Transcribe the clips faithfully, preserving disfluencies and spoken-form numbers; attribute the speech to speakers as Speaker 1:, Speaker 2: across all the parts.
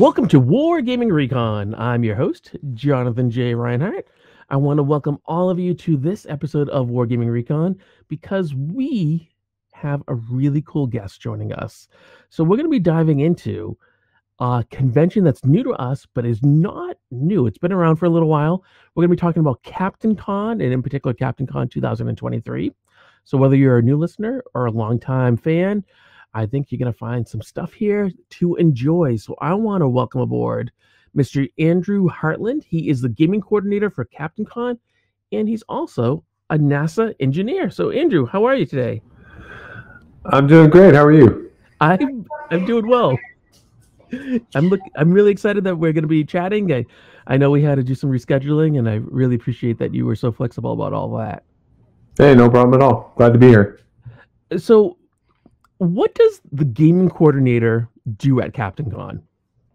Speaker 1: Welcome to War Gaming Recon. I'm your host, Jonathan J. Reinhardt. I want to welcome all of you to this episode of War Gaming Recon because we have a really cool guest joining us. So we're going to be diving into a convention that's new to us, but is not new. It's been around for a little while. We're going to be talking about Captain Con, and in particular, Captain Con two thousand twenty-three. So whether you're a new listener or a longtime fan, I think you're going to find some stuff here to enjoy. So I want to welcome aboard Mister Andrew Hartland. He is the gaming coordinator for Captain Con, and he's also a NASA engineer. So Andrew, how are you today?
Speaker 2: I'm doing great. How are you?
Speaker 1: I'm I'm doing well. I'm look. I'm really excited that we're going to be chatting. I, I know we had to do some rescheduling, and I really appreciate that you were so flexible about all that.
Speaker 2: Hey, no problem at all. Glad to be here.
Speaker 1: So, what does the gaming coordinator do at Captain Con?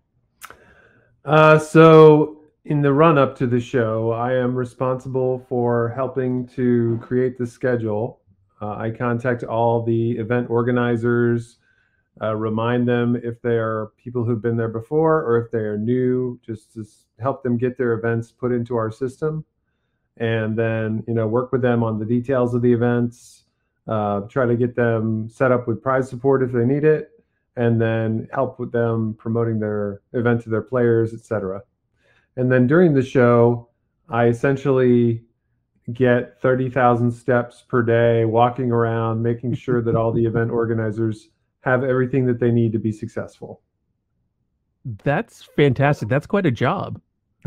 Speaker 2: Uh, so, in the run-up to the show, I am responsible for helping to create the schedule. Uh, I contact all the event organizers, uh, remind them if they are people who've been there before or if they are new, just to help them get their events put into our system. And then, you know, work with them on the details of the events, uh, try to get them set up with prize support if they need it, and then help with them promoting their event to their players, et cetera. And then during the show, I essentially get thirty thousand steps per day, walking around, making sure that all the event organizers have everything that they need to be successful.
Speaker 1: That's fantastic. That's quite a job.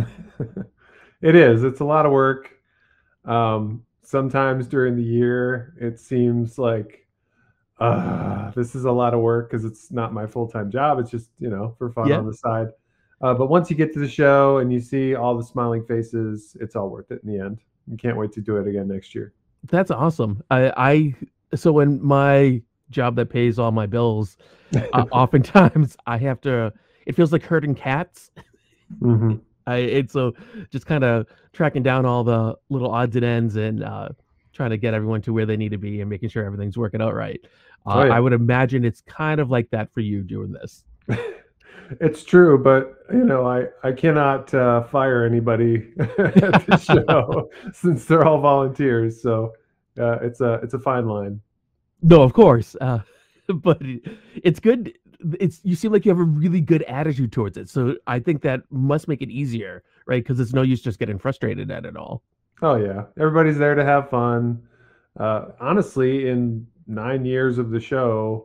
Speaker 2: It is. It's a lot of work. Um, sometimes during the year, it seems like uh, this is a lot of work because it's not my full-time job. It's just, you know, for fun
Speaker 1: Yeah.
Speaker 2: on the side. Uh, but once you get to the show and you see all the smiling faces, it's all worth it in the end. You can't wait to do it again next year.
Speaker 1: That's awesome. I, I so when my job that pays all my bills, uh, oftentimes I have to. It feels like herding cats.
Speaker 2: Mm-hmm.
Speaker 1: I it's so just kind of tracking down all the little odds and ends and uh, trying to get everyone to where they need to be and making sure everything's working out right. Uh,
Speaker 2: Oh, yeah.
Speaker 1: I would imagine it's kind of like that for you doing this.
Speaker 2: It's true, but you know, I I cannot uh, fire anybody at the show since they're all volunteers. So uh, it's a it's a fine line.
Speaker 1: No, of course, uh, but it's good. It's you seem like you have a really good attitude towards it, so I think that must make it easier, right? Because it's no use just getting frustrated at it all.
Speaker 2: Oh yeah, everybody's there to have fun. Uh, honestly, in nine years of the show,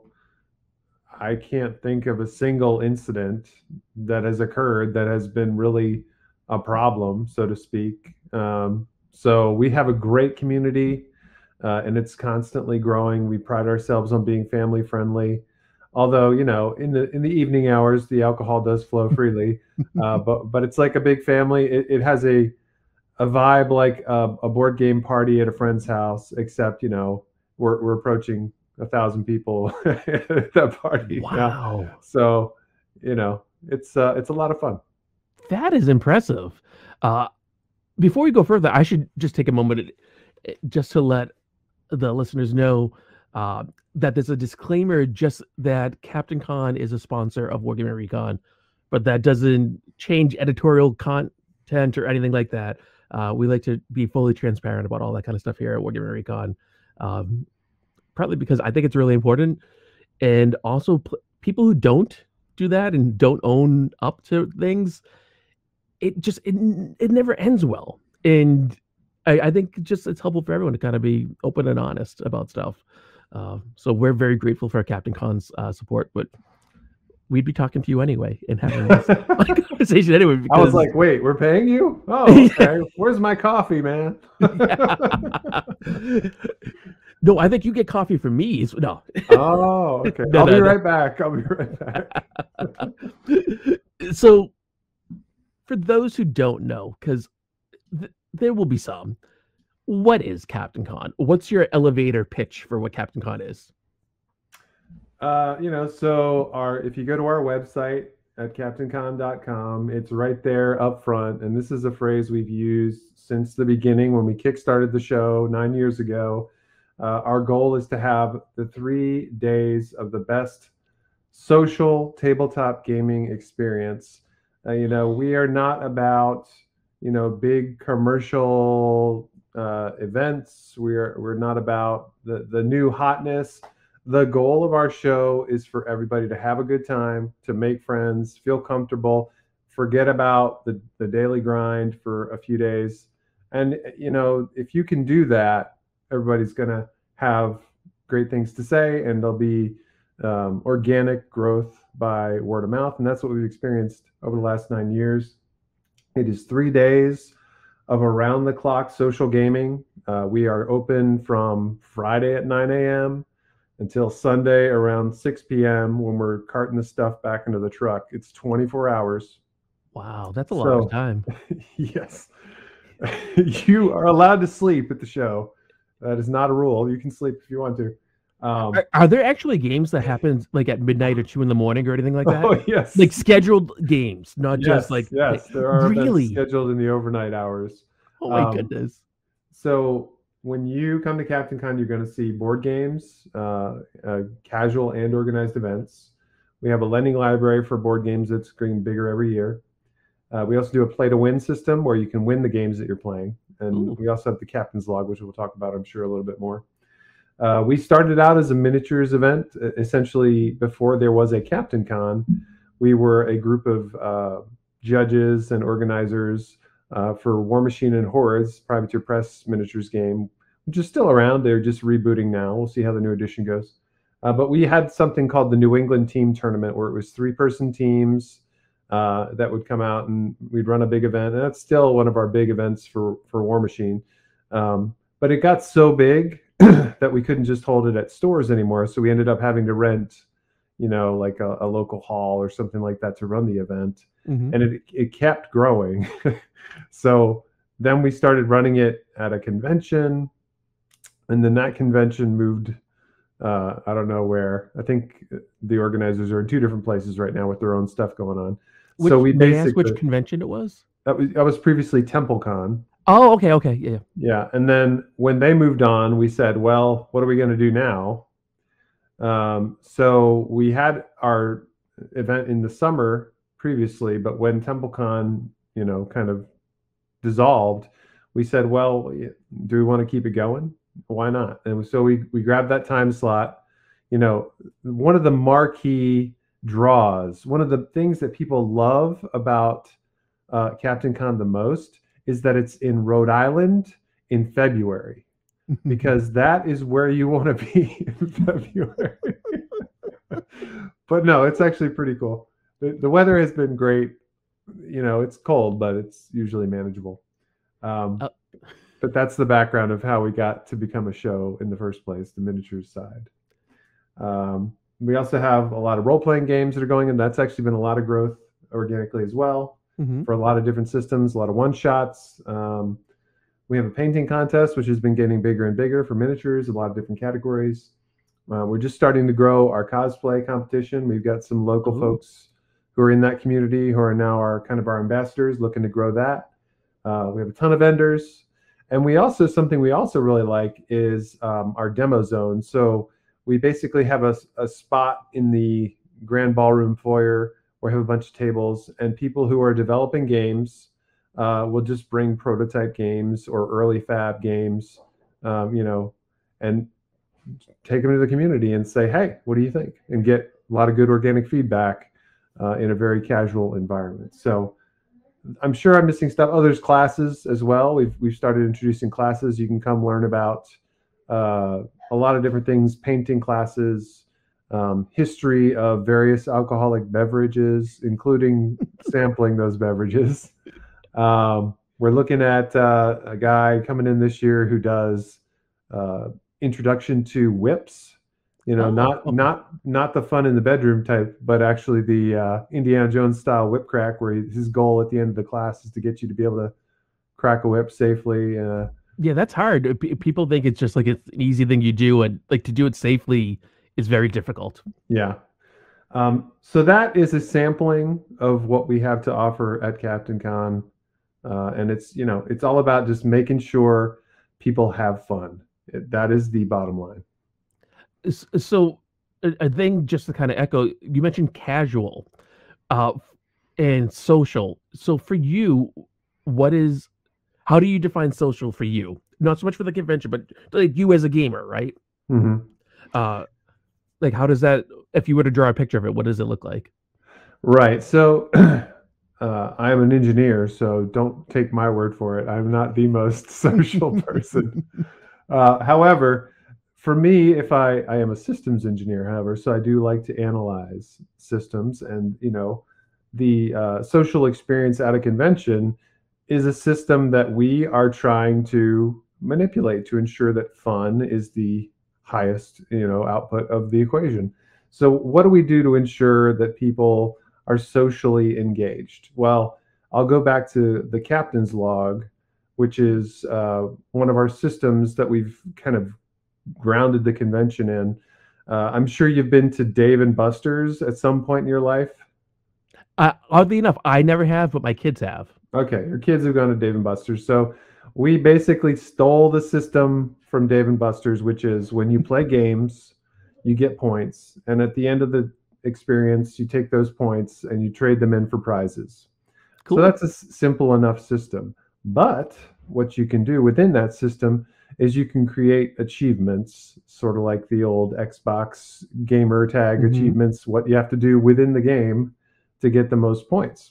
Speaker 2: I can't think of a single incident that has occurred that has been really a problem, so to speak. Um, so we have a great community, uh, and it's constantly growing. We pride ourselves on being family friendly. Although, you know, in the in the evening hours, the alcohol does flow freely, uh, but but it's like a big family. It, it has a a vibe like a, a board game party at a friend's house, except you know we're we're approaching a thousand people at that party.
Speaker 1: Wow,
Speaker 2: now. So you know it's uh, it's a lot of fun.
Speaker 1: that is impressive. Uh, before we go further, I should just take a moment just to let the listeners know uh, that there's a disclaimer just that Captain Con is a sponsor of Wargaming Recon, but that doesn't change editorial content or anything like that. Uh, we like to be fully transparent about all that kind of stuff here at Wargaming Recon, um, partly because I think it's really important, and also pl- people who don't do that and don't own up to things, it just it, it never ends well. And I, I think just it's helpful for everyone to kind of be open and honest about stuff. Uh, so we're very grateful for Captain Con's uh, support, but we'd be talking to you anyway and having this conversation anyway. Because...
Speaker 2: I was like, wait, we're paying you? Oh, okay. Where's my coffee, man?
Speaker 1: No, I think you get coffee from me. No.
Speaker 2: Oh, okay.
Speaker 1: no,
Speaker 2: I'll
Speaker 1: no,
Speaker 2: be
Speaker 1: no.
Speaker 2: right back. I'll be right back.
Speaker 1: So for those who don't know, because th- there will be some, what is Captain Con? What's your elevator pitch for what Captain Con is?
Speaker 2: Uh, you know, so our if you go to our website at captain con dot com, it's right there up front. And this is a phrase we've used since the beginning when we kickstarted the show nine years ago. Uh, our goal is to have the three days of the best social tabletop gaming experience Uh, you know, we are not about, you know, big commercial uh, events. We're we're not about the the new hotness. The goal of our show is for everybody to have a good time, to make friends, feel comfortable, forget about the the daily grind for a few days. And you know, if you can do that, everybody's gonna have great things to say, and there'll be um, organic growth by word of mouth. And that's what we've experienced over the last nine years. It is three days of around the clock social gaming. Uh, we are open from Friday at nine a m until Sunday around six p m when we're carting the stuff back into the truck. It's twenty-four hours.
Speaker 1: Wow, that's a lot of
Speaker 2: So,
Speaker 1: time.
Speaker 2: yes, you are allowed to sleep at the show. That is not a rule. You can sleep if you want to. Um,
Speaker 1: Are, are there actually games that happen like at midnight or two in the morning or anything like that?
Speaker 2: oh, yes.
Speaker 1: Like scheduled games, not
Speaker 2: Yes,
Speaker 1: just like
Speaker 2: yes. There are events
Speaker 1: really.
Speaker 2: scheduled in the overnight hours.
Speaker 1: Oh my
Speaker 2: Um,
Speaker 1: goodness.
Speaker 2: So when you come to Captain Con, you're going to see board games, uh, uh, casual and organized events. We have a lending library for board games that's getting bigger every year. Uh, we also do a play to win system where you can win the games that you're playing. And
Speaker 1: Ooh.
Speaker 2: we also have the Captain's Log, which we'll talk about, I'm sure, a little bit more. Uh, we started out as a miniatures event. Essentially, before there was a Captain Con, we were a group of uh, judges and organizers uh, for War Machine and Hordes, Privateer Press miniatures game, which is still around. They're just rebooting now. We'll see how the new edition goes. Uh, but we had something called the New England Team Tournament, where it was three-person teams uh, that would come out, and we'd run a big event. And that's still one of our big events for for War Machine. Um, but it got so big that we couldn't just hold it at stores anymore. So we ended up having to rent, you know, like a, a local hall or something like that to run the event.
Speaker 1: Mm-hmm.
Speaker 2: And it it kept growing. So then we started running it at a convention, and then that convention moved. Uh, I don't know where. I think the organizers are in two different places right now with their own stuff going on.
Speaker 1: Which,
Speaker 2: so we
Speaker 1: may I
Speaker 2: basically
Speaker 1: ask which convention it was?
Speaker 2: That was that was previously TempleCon.
Speaker 1: Oh, okay, okay, yeah.
Speaker 2: Yeah, and then when they moved on, we said, well, what are we going to do now? Um, so we had our event in the summer previously, but when TempleCon, you know, kind of dissolved, we said, well, do we want to keep it going? Why not? And so we we grabbed that time slot. You know, one of the marquee draws, one of the things that people love about uh, Captain Con the most is that it's in Rhode Island in February, because that is where you want to be in February. But no, it's actually pretty cool. The, the weather has been great. You know, it's cold, but it's usually manageable. Um,
Speaker 1: Uh,
Speaker 2: but that's the background of how we got to become a show in the first place, the miniatures side. Um, we also have a lot of role-playing games that are going, and that's actually been a lot of growth organically as well.
Speaker 1: Mm-hmm.
Speaker 2: For a lot of different systems, a lot of one-shots. Um, we have a painting contest, which has been getting bigger and bigger for miniatures, a lot of different categories. Uh, we're just starting to grow our cosplay competition. We've got some local
Speaker 1: Ooh.
Speaker 2: folks who are in that community who are now our kind of our ambassadors, looking to grow that. Uh, we have a ton of vendors. And we also, something we also really like is um, our demo zone. So we basically have a, a spot in the grand ballroom foyer where we have a bunch of tables, and people who are developing games uh, will just bring prototype games or early fab games, um, you know, and take them to the community and say, hey, what do you think? And get a lot of good organic feedback uh, in a very casual environment. So I'm sure I'm missing stuff. Oh, there's classes as well. We've we've started introducing classes. You can come learn about uh, a lot of different things, painting classes, um, history of various alcoholic beverages, including sampling those beverages. Um, we're looking at uh, a guy coming in this year who does uh, introduction to whips. You know,
Speaker 1: Oh,
Speaker 2: not
Speaker 1: okay.
Speaker 2: not not the fun in the bedroom type, but actually the uh, Indiana Jones style whip crack, where he, his goal at the end of the class is to get you to be able to crack a whip safely. Uh,
Speaker 1: Yeah, that's hard. P- people think it's just like it's an easy thing you do, and like to do it safely is very difficult.
Speaker 2: yeah. Um, so that is a sampling of what we have to offer at Captain Con, uh, and it's you know it's all about just making sure people have fun. It, that is the bottom line.
Speaker 1: S- So, a, a thing just to kind of echo, you mentioned casual. Uh, and social. So for you, what is how do you define social for you? Not so much for the convention, but like you as a gamer, right?
Speaker 2: Mm-hmm.
Speaker 1: Uh, like how does that? If you were to draw a picture of it, what does it look like?
Speaker 2: Right. So uh, I'm an engineer, so don't take my word for it. I'm not the most social person. Uh, however, for me, if I, I am a systems engineer, however, so I do like to analyze systems, and you know, the uh, social experience at a convention is a system that we are trying to manipulate to ensure that fun is the highest, you know, output of the equation. So what do we do to ensure that people are socially engaged? Well, I'll go back to the captain's log, which is uh, one of our systems that we've kind of grounded the convention in. Uh, I'm sure you've been to Dave and Buster's at some point in your life.
Speaker 1: Uh, oddly enough, I never have, but my kids have.
Speaker 2: Okay, your kids have gone to Dave and Buster's. So we basically stole the system from Dave and Buster's, which is when you play games, you get points, and at the end of the experience, you take those points and you trade them in for prizes. So
Speaker 1: Cool.
Speaker 2: that's a simple enough system. But what you can do within that system is you can create achievements, sort of like the old Xbox gamer tag
Speaker 1: Mm-hmm.
Speaker 2: achievements, what you have to do within the game to get the most points.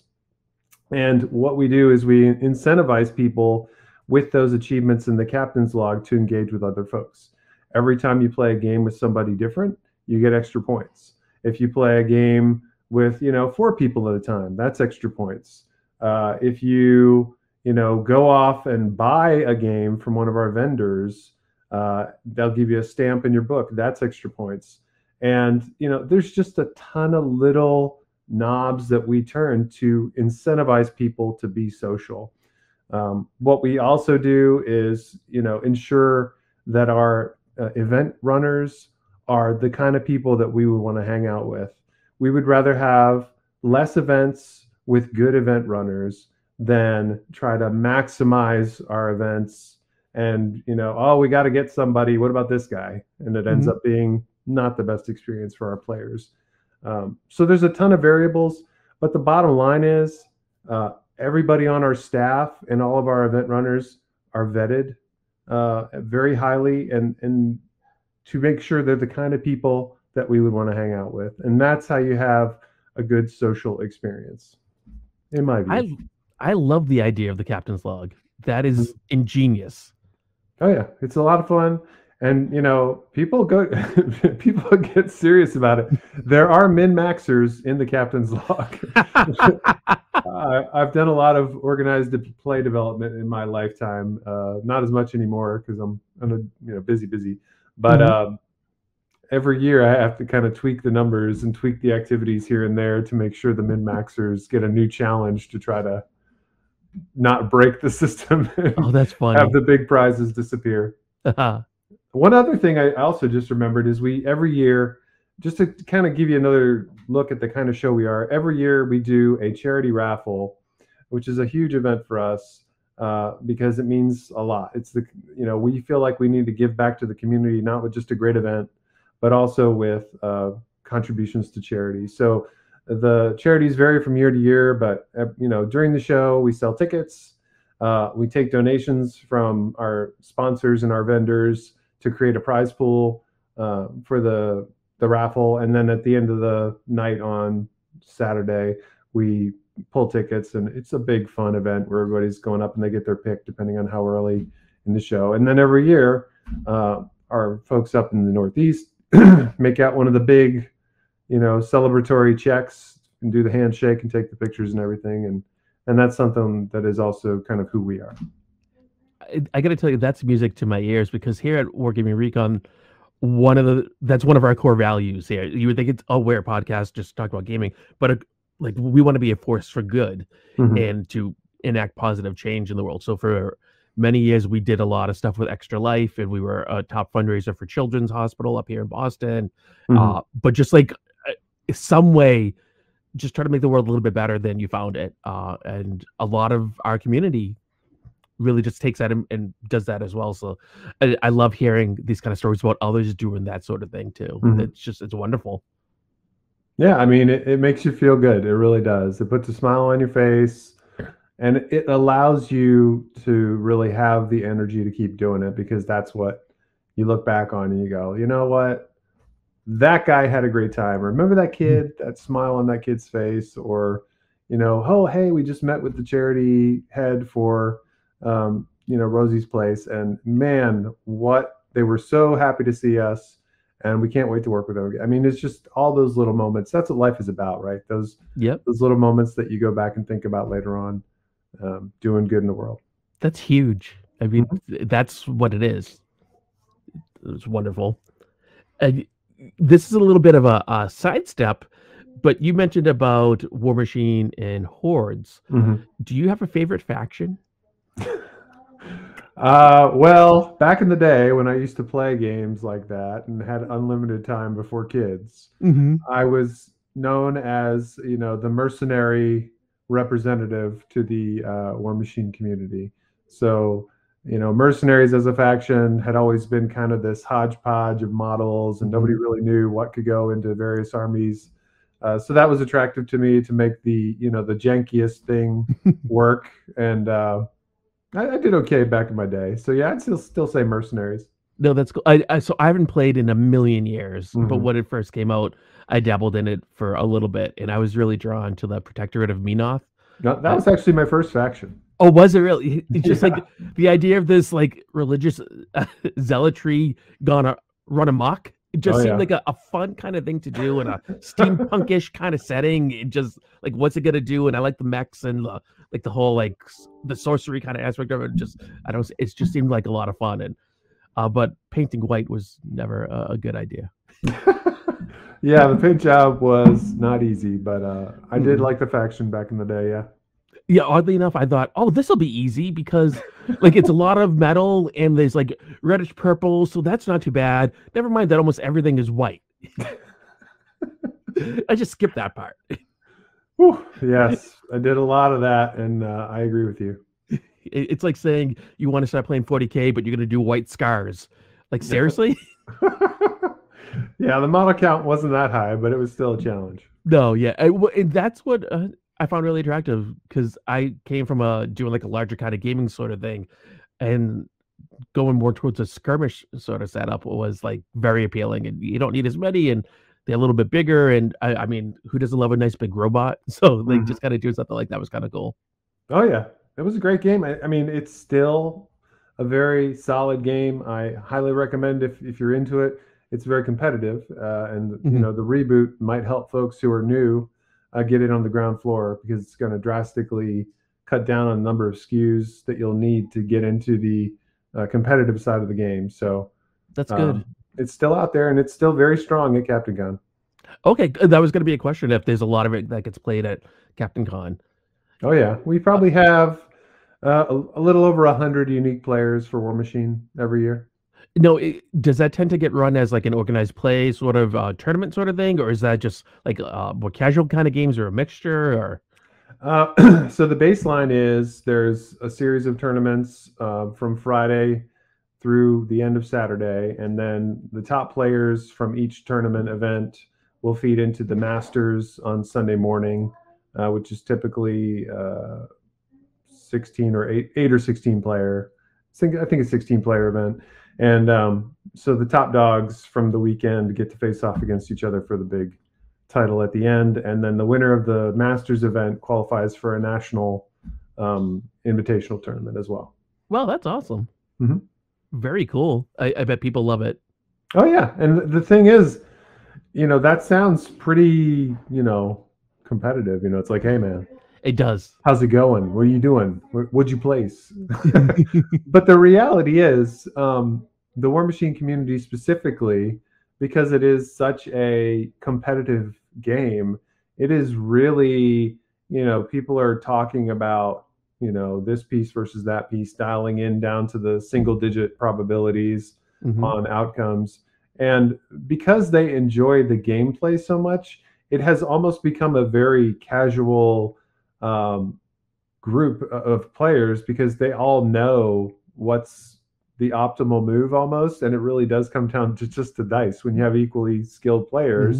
Speaker 2: And what we do is we incentivize people with those achievements in the captain's log to engage with other folks. Every time you play a game with somebody different, you get extra points. If you play a game with, you know, four people at a time, that's extra points. Uh, if you, you know, go off and buy a game from one of our vendors, uh, they'll give you a stamp in your book. That's extra points. And, you know, there's just a ton of little knobs that we turn to incentivize people to be social. Um, what we also do is, you know, ensure that our uh, event runners are the kind of people that we would want to hang out with. We would rather have less events with good event runners than try to maximize our events and, you know, oh, we got to get somebody. What about this guy? And it ends
Speaker 1: Mm-hmm.
Speaker 2: up being not the best experience for our players. Um, so there's a ton of variables, but the bottom line is uh, everybody on our staff and all of our event runners are vetted uh, very highly, and and to make sure they're the kind of people that we would want to hang out with, and that's how you have a good social experience, in my view.
Speaker 1: I I love the idea of the captain's log. That is ingenious.
Speaker 2: Oh yeah, it's a lot of fun, and you know, people go, people get serious about it. There are min maxers in the captain's log. uh, I've done a lot of organized play development in my lifetime. Uh, not as much anymore because I'm, I'm a, you know, busy, busy. But
Speaker 1: Mhm.
Speaker 2: um, every year I have to kind of tweak the numbers and tweak the activities here and there to make sure the min maxers get a new challenge to try to not break the system and
Speaker 1: Oh, that's
Speaker 2: have
Speaker 1: funny.
Speaker 2: the big prizes disappear. One other thing I also just remembered is we every year, just to kind of give you another look at the kind of show we are, every year we do a charity raffle, which is a huge event for us uh, because it means a lot. It's the, you know, we feel like we need to give back to the community, not with just a great event, but also with uh, contributions to charity. So the charities vary from year to year, but uh, you know, during the show we sell tickets, uh, we take donations from our sponsors and our vendors to create a prize pool uh, for the the raffle, and then at the end of the night on Saturday, we pull tickets, and it's a big fun event where everybody's going up and they get their pick depending on how early in the show. And then every year, uh, our folks up in the Northeast make out one of the big, you know, celebratory checks and do the handshake and take the pictures and everything, and and that's something that is also kind of who we are.
Speaker 1: I, I got to tell you, that's music to my ears because here at Wargaming Recon, one of the that's one of our core values here. You would think it's oh, we're a podcast just talk about gaming, but a, like we want to be a force for good
Speaker 2: Mm-hmm.
Speaker 1: and to enact positive change in the world. So for many years, we did a lot of stuff with Extra Life, and we were a top fundraiser for Children's Hospital up here in Boston.
Speaker 2: Mm-hmm.
Speaker 1: Uh, but just like uh, some way, just try to make the world a little bit better than you found it. Uh, and a lot of our community really just takes that and, and does that as well. So I, I love hearing these kind of stories about others doing that sort of thing too.
Speaker 2: Mm-hmm.
Speaker 1: It's just, it's wonderful.
Speaker 2: Yeah, I mean, it, it makes you feel good. It really does. It puts a smile on your face and it allows you to really have the energy to keep doing it because that's what you look back on and you go, you know what? That guy had a great time. Remember that
Speaker 1: Mhm.
Speaker 2: kid, that smile on that kid's face, or, you know, oh, hey, we just met with the charity head for, um, you know, Rosie's Place. And man, what they were so happy to see us. And we can't wait to work with them again. I mean, it's just all those little moments. That's what life is about, right? Those
Speaker 1: Yep,
Speaker 2: those little moments that you go back and think about later on, um, doing good in the world.
Speaker 1: that's huge. I mean,
Speaker 2: Mhm.
Speaker 1: th- that's what it is. It's wonderful. And this is a little bit of a, a sidestep, but you mentioned about War Machine and Hordes.
Speaker 2: Mhm.
Speaker 1: Do you have a favorite faction?
Speaker 2: Uh, well, back in the day when I used to play games like that and had unlimited time before kids,
Speaker 1: Hmm.
Speaker 2: I was known as, you know, the mercenary representative to the uh, War Machine community. So, you know, mercenaries as a faction had always been kind of this hodgepodge of models, and nobody
Speaker 1: Hmm.
Speaker 2: really knew what could go into various armies. Uh, so that was attractive to me to make the, you know, the jankiest thing work. And uh, I, I did okay back in my day. So yeah, I'd still still say mercenaries.
Speaker 1: No, that's cool. I, I so I haven't played in a million years, but
Speaker 2: Hmm.
Speaker 1: when it first came out, I dabbled in it for a little bit, and I was really drawn to the Protectorate of Menoth.
Speaker 2: No, that
Speaker 1: Uh,
Speaker 2: was actually my first faction.
Speaker 1: oh, was it really? It's just
Speaker 2: Yeah.
Speaker 1: like the idea of this like religious uh, zealotry gonna run amok. It
Speaker 2: Oh
Speaker 1: just seemed
Speaker 2: yeah.
Speaker 1: like a, a fun kind of thing to do in a steampunkish kind of setting. It just like what's it gonna do? And I like the mechs and the like the whole like s- the sorcery kind of aspect of it. Just I don't. It just seemed like a lot of fun. And uh, but painting white was never a, a good idea.
Speaker 2: Yeah, the paint job was not easy, but uh, I did
Speaker 1: Mm.
Speaker 2: like the faction back in the day. Yeah.
Speaker 1: Yeah, oddly enough, I thought, oh, this will be easy because like it's a lot of metal and there's like reddish purple, so that's not too bad. Never mind that almost everything is white. I just skipped that part.
Speaker 2: Whew, yes, I did a lot of that, and uh, I agree with you.
Speaker 1: It's like saying you want to start playing forty K, but you're gonna do white scars. Like seriously?
Speaker 2: Yeah, the model count wasn't that high, but it was still a challenge.
Speaker 1: No, yeah, I, w- and that's what uh, I found really attractive because I came from a doing like a larger kind of gaming sort of thing, and going more towards a skirmish sort of setup was like very appealing. And you don't need as many, and they're a little bit bigger. And I, I mean, who doesn't love a nice big robot? So like
Speaker 2: Mhm.
Speaker 1: just kind of doing something like that was kind of cool.
Speaker 2: Oh yeah, it was a great game. I, I mean, it's still a very solid game. I highly recommend if if you're into it. It's very competitive, uh, and you
Speaker 1: Hmm.
Speaker 2: know the reboot might help folks who are new uh, get in on the ground floor because it's going to drastically cut down on the number of S K Us that you'll need to get into the uh, competitive side of the game. So
Speaker 1: That's good.
Speaker 2: um, it's still out there and it's still very strong at Captain Gun.
Speaker 1: Okay, that was going to be a question if there's a lot of it that gets played at Captain Con.
Speaker 2: Oh yeah, we
Speaker 1: Uh,
Speaker 2: probably have uh, a, a little over a hundred unique players for War Machine every year.
Speaker 1: no, it, does that tend to get run as like an organized play sort of uh, tournament sort of thing, or is that just like uh, more casual kind of games or a mixture? Or
Speaker 2: Uh, so the baseline is there's a series of tournaments uh, from Friday through the end of Saturday, and then the top players from each tournament event will feed into the Masters on Sunday morning, uh, which is typically uh, sixteen or eight, eight or sixteen player. I think I think it's sixteen player event, and um, so the top dogs from the weekend get to face off against each other for the big title at the end, and then the winner of the Masters event qualifies for a national um, invitational tournament as well.
Speaker 1: well, that's awesome.
Speaker 2: Mhm.
Speaker 1: Very cool. I, I bet people love it.
Speaker 2: Oh yeah, and the thing is, you know, that sounds pretty, you know, competitive. You know, it's like, hey man,
Speaker 1: It does.
Speaker 2: how's it going? What are you doing? Where, would you place? But the reality is, um, the War Machine community specifically, because it is such a competitive game, it is really, you know, people are talking about, you know, this piece versus that piece, dialing in down to the single digit probabilities
Speaker 1: Hmm.
Speaker 2: on outcomes. And because they enjoy the gameplay so much, it has almost become a very casual um, group of players because they all know what's the optimal move almost, and it really does come down to just the dice when you have equally skilled
Speaker 1: Hmm.
Speaker 2: players.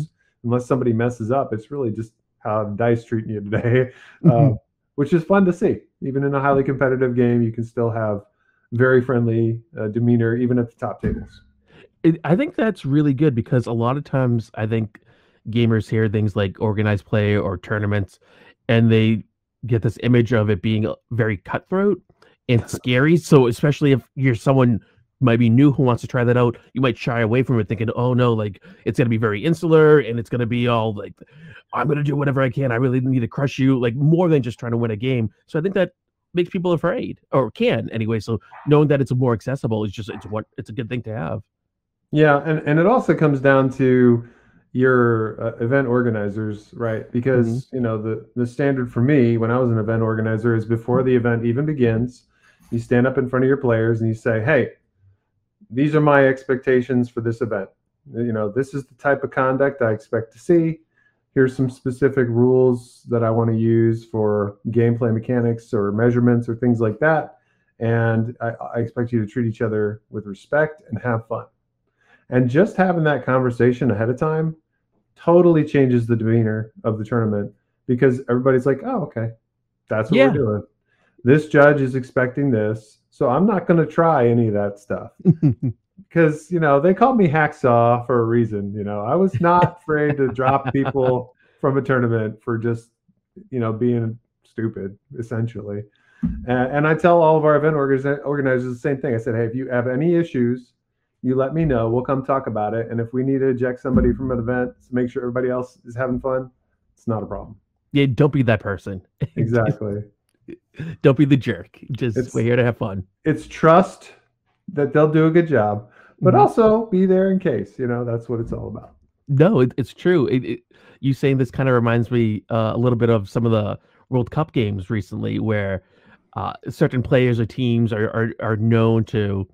Speaker 2: unless somebody messes up, it's really just how dice treating you today, uh, which is fun to see. Even in a highly competitive game, you can still have very friendly uh, demeanor, even at the top tables.
Speaker 1: It, I think that's really good because a lot of times I think gamers hear things like organized play or tournaments, and they get this image of it being very cutthroat and scary. So especially if you're someone might be new who wants to try that out, you might shy away from it thinking, oh no, like it's gonna be very insular and it's gonna be all like I'm gonna do whatever I can. I really need to crush you, like more than just trying to win a game. So I think that makes people afraid, or can anyway. So knowing that it's more accessible is just it's what it's a good thing to have.
Speaker 2: Yeah, and, and it also comes down to your uh, event organizers, right? Because mm-hmm. you know the the standard for me when I was an event organizer is before the event even begins, you stand up in front of your players and you say, "Hey, these are my expectations for this event. You know, this is the type of conduct I expect to see. Here's some specific rules that I want to use for gameplay mechanics or measurements or things like that. And I, I expect you to treat each other with respect and have fun." And just having that conversation ahead of time totally changes the demeanor of the tournament, because everybody's like, oh, okay, that's what yeah. we're doing. This judge is expecting this, so I'm not going to try any of that stuff. Because, you know, they called me Hacksaw for a reason. You know, I was not afraid to drop people from a tournament for just, you know, being stupid, essentially. And, and I tell all of our event organizers the same thing. I said, hey, if you have any issues, you let me know. We'll come talk about it. And if we need to eject somebody from an event to make sure everybody else is having fun, it's not a problem.
Speaker 1: Yeah, don't be that person.
Speaker 2: Exactly.
Speaker 1: Don't be the jerk. Just it's, we're here to have fun.
Speaker 2: It's trust that they'll do a good job, but mm-hmm. also be there in case. You know, that's what it's all about.
Speaker 1: No, it, it's true. It, it, you saying this kind of reminds me uh, a little bit of some of the World Cup games recently, where uh, certain players or teams are, are are known to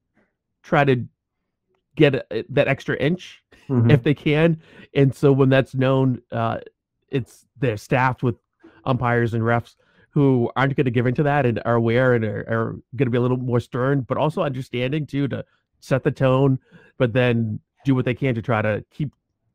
Speaker 1: try to get a, that extra inch mm-hmm. if they can, and so when that's known, uh, it's they're staffed with umpires and refs who aren't going to give into that and are aware and are, are going to be a little more stern, but also understanding too to set the tone, but then do what they can to try to keep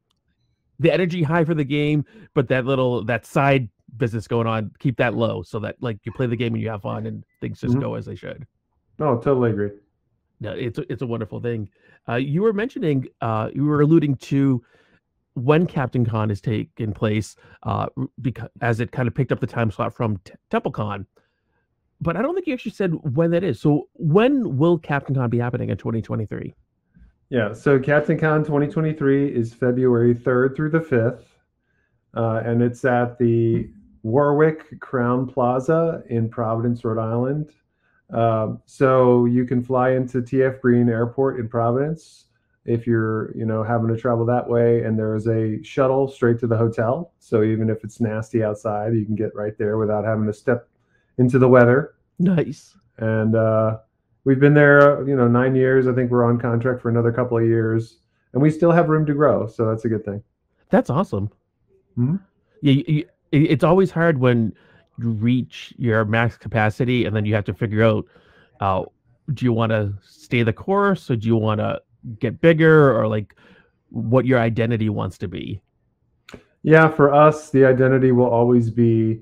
Speaker 1: the energy high for the game, but that little that side business going on, keep that low so that like you play the game and you have fun and things just mm-hmm. go as they should.
Speaker 2: No, totally agree.
Speaker 1: No, it's a, it's a wonderful thing. Uh, you were mentioning, uh, you were alluding to when Captain Con is taking place, uh, because as it kind of picked up the time slot from T- TempleCon, but I don't think you actually said when that is. So when will Captain Con be happening in twenty twenty-three?
Speaker 2: Yeah, so Captain Con twenty twenty-three is February third through the fifth, uh, and it's at the Warwick Crown Plaza in Providence, Rhode Island. Um, so you can fly into T F Green Airport in Providence if you're, you know, having to travel that way, and there is a shuttle straight to the hotel. So even if it's nasty outside, you can get right there without having to step into the weather.
Speaker 1: Nice.
Speaker 2: And uh, we've been there, you know, nine years. I think we're on contract for another couple of years, and we still have room to grow. So that's a good thing.
Speaker 1: That's awesome.
Speaker 2: Mm-hmm.
Speaker 1: Yeah, you, you, it's always hard when you reach your max capacity and then you have to figure out, uh, do you want to stay the course or do you want to get bigger, or like what your identity wants to be?
Speaker 2: Yeah, for us, the identity will always be,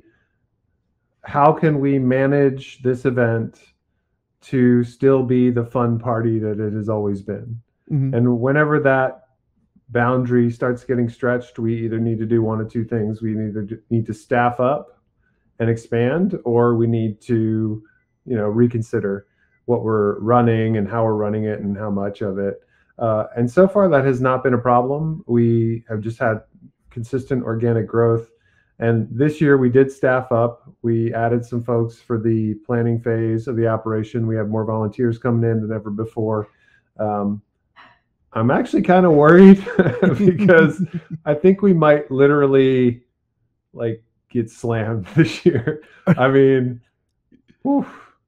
Speaker 2: how can we manage this event to still be the fun party that it has always been? Mm-hmm. And whenever that boundary starts getting stretched, we either need to do one of two things. We either need to staff up and expand, or we need to, you know, reconsider what we're running and how we're running it and how much of it. Uh, and so far that has not been a problem. We have just had consistent organic growth. And this year we did staff up. We added some folks for the planning phase of the operation. We have more volunteers coming in than ever before. Um, I'm actually kind of worried because I think we might literally like get slammed this year. I mean, whew,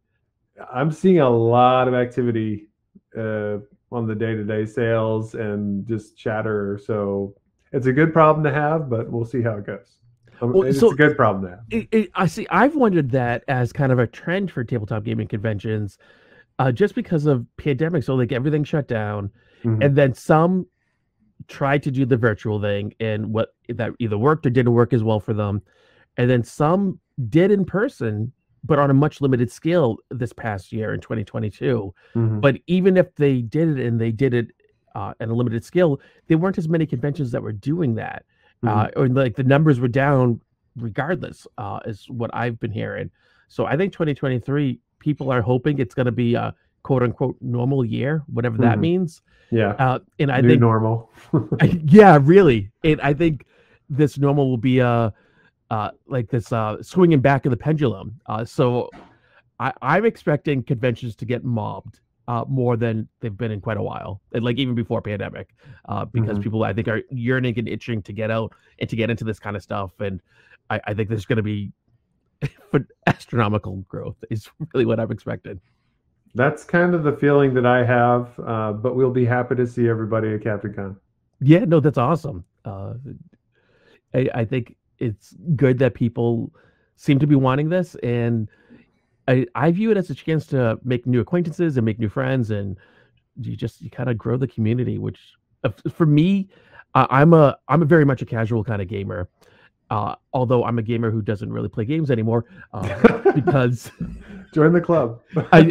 Speaker 2: I'm seeing a lot of activity uh, on the day-to-day sales and just chatter. So it's a good problem to have, but we'll see how it goes. Well, it's so a good problem to have.
Speaker 1: It, it, I see. I've wondered that as kind of a trend for tabletop gaming conventions, uh, just because of pandemic. So like everything shut down, mm-hmm. and then some tried to do the virtual thing, and what that either worked or didn't work as well for them. And then some did in person, but on a much limited scale this past year in twenty twenty-two.
Speaker 2: Mhm.
Speaker 1: But even if they did it and they did it uh, at a limited scale, there weren't as many conventions that were doing that, uh,
Speaker 2: Mhm.
Speaker 1: or like the numbers were down regardless, uh, is what I've been hearing. So I think twenty twenty-three, people are hoping it's going to be a quote unquote normal year, whatever that
Speaker 2: Mhm.
Speaker 1: means.
Speaker 2: Yeah.
Speaker 1: Uh, and I
Speaker 2: New
Speaker 1: think,
Speaker 2: normal.
Speaker 1: yeah, really. And I think this normal will be uh, uh, like this uh, swinging back of the pendulum. Uh, so I, I'm expecting conventions to get mobbed uh, more than they've been in quite a while, and like even before pandemic, uh, because
Speaker 2: Mhm.
Speaker 1: people I think are yearning and itching to get out and to get into this kind of stuff. And I, I think there's going to be astronomical growth. Is really what I'm expecting.
Speaker 2: That's kind of the feeling that I have, uh, but we'll be happy to see everybody at CaptainCon.
Speaker 1: Yeah, no, that's awesome. Uh, I, I think it's good that people seem to be wanting this, and I, I view it as a chance to make new acquaintances and make new friends, and you just you kind of grow the community. Which uh, for me, uh, I'm a I'm a very much a casual kind of gamer. Uh, although I'm a gamer who doesn't really play games anymore, uh, because
Speaker 2: Join the club.
Speaker 1: I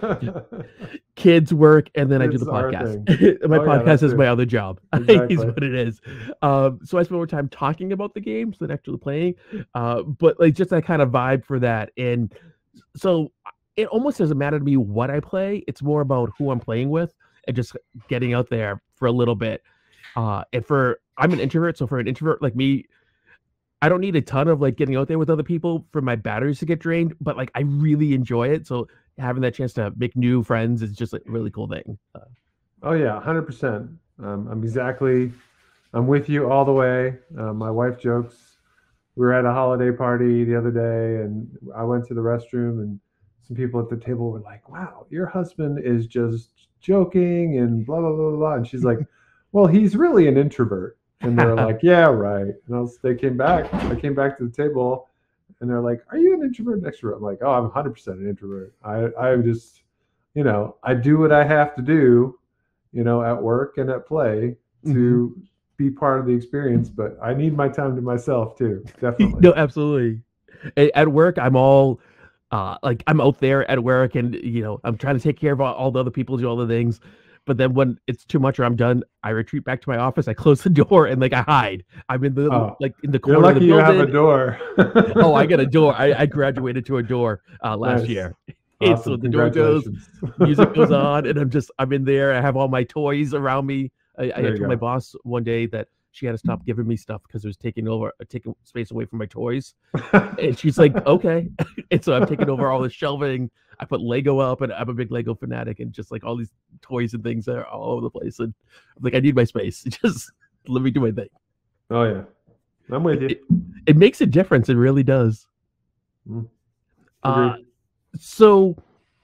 Speaker 1: kids work and then I do
Speaker 2: Kids
Speaker 1: the
Speaker 2: are a
Speaker 1: podcast.
Speaker 2: thing.
Speaker 1: My
Speaker 2: Oh yeah, that
Speaker 1: podcast is my
Speaker 2: too.
Speaker 1: other job. is
Speaker 2: Exactly.
Speaker 1: what it is. Um, so I spend more time talking about the games than actually playing. Uh, but like just that kind of vibe for that. And so it almost doesn't matter to me what I play. It's more about who I'm playing with and just getting out there for a little bit. Uh, and for I'm an introvert, so for an introvert like me, I don't need a ton of like getting out there with other people for my batteries to get drained, but like I really enjoy it. So having that chance to make new friends is just a really cool thing. Uh,
Speaker 2: Oh yeah, one hundred percent. Um, I'm exactly. I'm with you all the way. Uh, my wife jokes. We were at a holiday party the other day, and I went to the restroom, and some people at the table were like, "Wow, your husband is just joking and blah blah blah blah." blah." And she's like, "Well, he's really an introvert." And they're like, "Yeah, right." And I was, they came back. I came back to the table, and they're like, "Are you an introvert, or extrovert?" I'm like, "Oh, I'm one hundred percent an introvert. I I just, you know, I do what I have to do, you know, at work and at play
Speaker 1: mhm.
Speaker 2: to be part of the experience, but I need my time to myself too. Definitely."
Speaker 1: No, absolutely. A- At work, I'm all uh, like I'm out there at work, and you know I'm trying to take care of all, all the other people, do all the things. But then when it's too much or I'm done, I retreat back to my office. I close the door and like I hide. I'm in the
Speaker 2: Oh,
Speaker 1: like in the
Speaker 2: you're
Speaker 1: corner of the
Speaker 2: lucky you have a
Speaker 1: building.
Speaker 2: door.
Speaker 1: Oh, I got a door. I, I graduated to a door uh, last
Speaker 2: Nice.
Speaker 1: year. And so
Speaker 2: Awesome.
Speaker 1: the door goes,
Speaker 2: Congratulations.
Speaker 1: music goes on, and I'm just I'm in there. I have all my toys around me. I, I
Speaker 2: There you
Speaker 1: told my
Speaker 2: go.
Speaker 1: boss one day that she had to stop giving me stuff because it was taking over, taking space away from my toys. And she's like, okay. And so I'm taking over all the shelving. I put Lego up, and I'm a big Lego fanatic, and just like all these toys and things that are all over the place. And I'm like, I need my space. Just let me do my thing.
Speaker 2: Oh yeah, I'm with
Speaker 1: It,
Speaker 2: you.
Speaker 1: it, it makes a difference. It really does.
Speaker 2: Mm,
Speaker 1: Uh,
Speaker 2: agree.
Speaker 1: so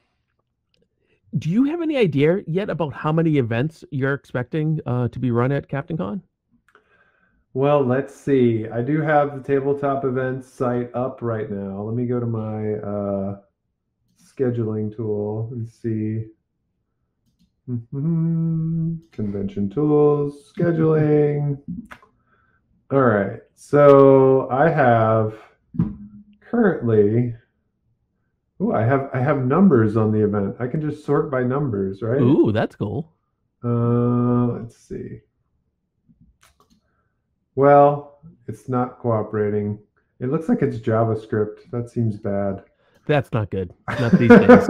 Speaker 1: do you have any idea yet about how many events you're expecting uh, to be run at Captain Con?
Speaker 2: Well, let's see. I do have the tabletop events site up right now. Let me go to my uh, scheduling tool and see. Mhm. Convention tools, scheduling. All right. So I have currently. Oh, I have I have numbers on the event. I can just sort by numbers, right?
Speaker 1: Ooh, that's cool.
Speaker 2: Uh, let's see. Well, it's not cooperating. It looks like it's JavaScript. That seems bad.
Speaker 1: That's not good. Not these days.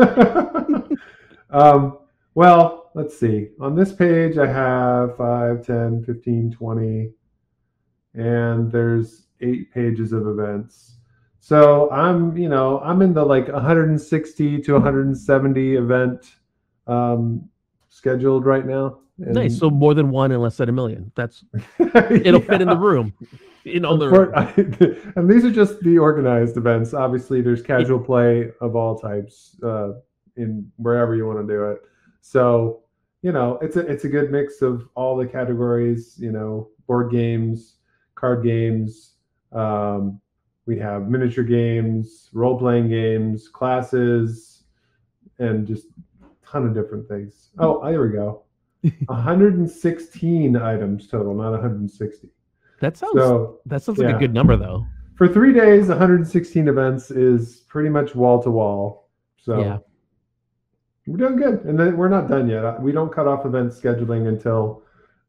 Speaker 2: um, well, let's see. On this page, I have five, ten, fifteen, twenty, and there's eight pages of events. So I'm, you know, I'm in the like one hundred sixty to one hundred seventy event um, scheduled right now.
Speaker 1: Nice.
Speaker 2: And
Speaker 1: So more than one and less than a million. That's it'll fit in the
Speaker 2: yeah.
Speaker 1: room. In all the room.
Speaker 2: Unfor- and these are just the organized events. Obviously, there's casual play of all types uh, in wherever you want to do it. So, you know, it's a it's a good mix of all the categories. You know, board games, card games. Um, we have miniature games, role playing games, classes, and just a ton of different things. Oh, there we go. one hundred sixteen items total, not one hundred sixty.
Speaker 1: That sounds
Speaker 2: So
Speaker 1: that sounds like a
Speaker 2: yeah,
Speaker 1: good number though.
Speaker 2: for three days, one hundred sixteen events is pretty much wall to wall.
Speaker 1: Yeah.
Speaker 2: So we're doing good, and then we're not done yet. We don't cut off event scheduling until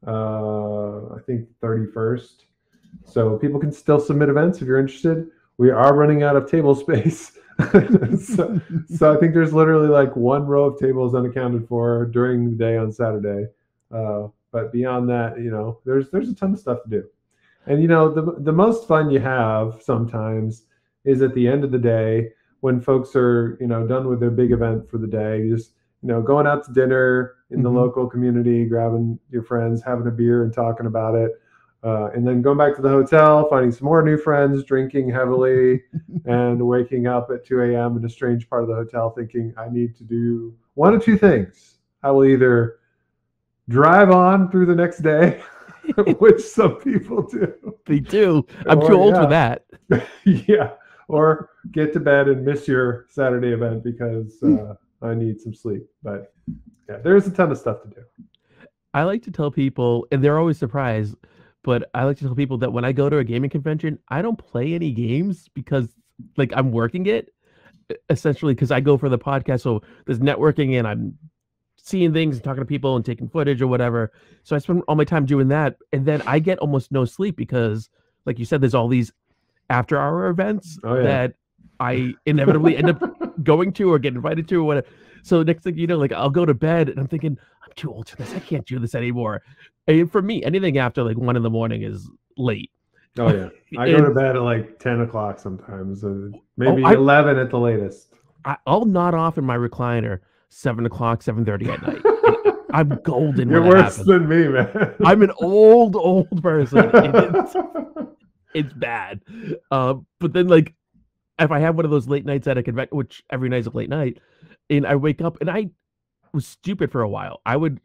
Speaker 2: uh, I think thirty-first. So people can still submit events if you're interested. We are running out of table space. so, so I think there's literally like one row of tables unaccounted for during the day on Saturday. Uh, but beyond that, you know, there's there's a ton of stuff to do. And you know, the the most fun you have sometimes is at the end of the day when folks are, you know, done with their big event for the day. You just, you know, going out to dinner in the
Speaker 1: Mhm.
Speaker 2: local community, grabbing your friends, having a beer and talking about it. Uh, and then going back to the hotel, finding some more new friends, drinking heavily, and waking up at two a.m. in a strange part of the hotel thinking, I need to do one of two things. I will either drive on through the next day, which some people do.
Speaker 1: They do. I'm
Speaker 2: Or,
Speaker 1: too old
Speaker 2: yeah.
Speaker 1: for that.
Speaker 2: Yeah. Or get to bed and miss your Saturday event because uh, I need some sleep. But yeah, there's a ton of stuff to do.
Speaker 1: I like to tell people, and they're always surprised, but I like to tell people that when I go to a gaming convention, I don't play any games because like I'm working it e- essentially because I go for the podcast. So there's networking and I'm seeing things and talking to people and taking footage or whatever. So I spend all my time doing that. And then I get almost no sleep because, like you said, there's all these after hour events
Speaker 2: Oh, yeah.
Speaker 1: that I inevitably end up going to or get invited to or whatever. So next thing you know, like I'll go to bed and I'm thinking, I'm too old for this. I can't do this anymore. And for me, anything after like one in the morning is late.
Speaker 2: Oh, yeah. I go to
Speaker 1: And
Speaker 2: bed at like ten o'clock sometimes, uh, maybe
Speaker 1: oh, I,
Speaker 2: eleven at the latest.
Speaker 1: I, I'll nod off in my recliner seven o'clock, seven thirty at night. And I'm golden
Speaker 2: You're
Speaker 1: when that
Speaker 2: worse
Speaker 1: happens.
Speaker 2: than me, man.
Speaker 1: I'm an old, old person. And it's, it's bad. Uh, but then, like, if I have one of those late nights at a convention, which every night's a late night, and I wake up and I was stupid for a while. I would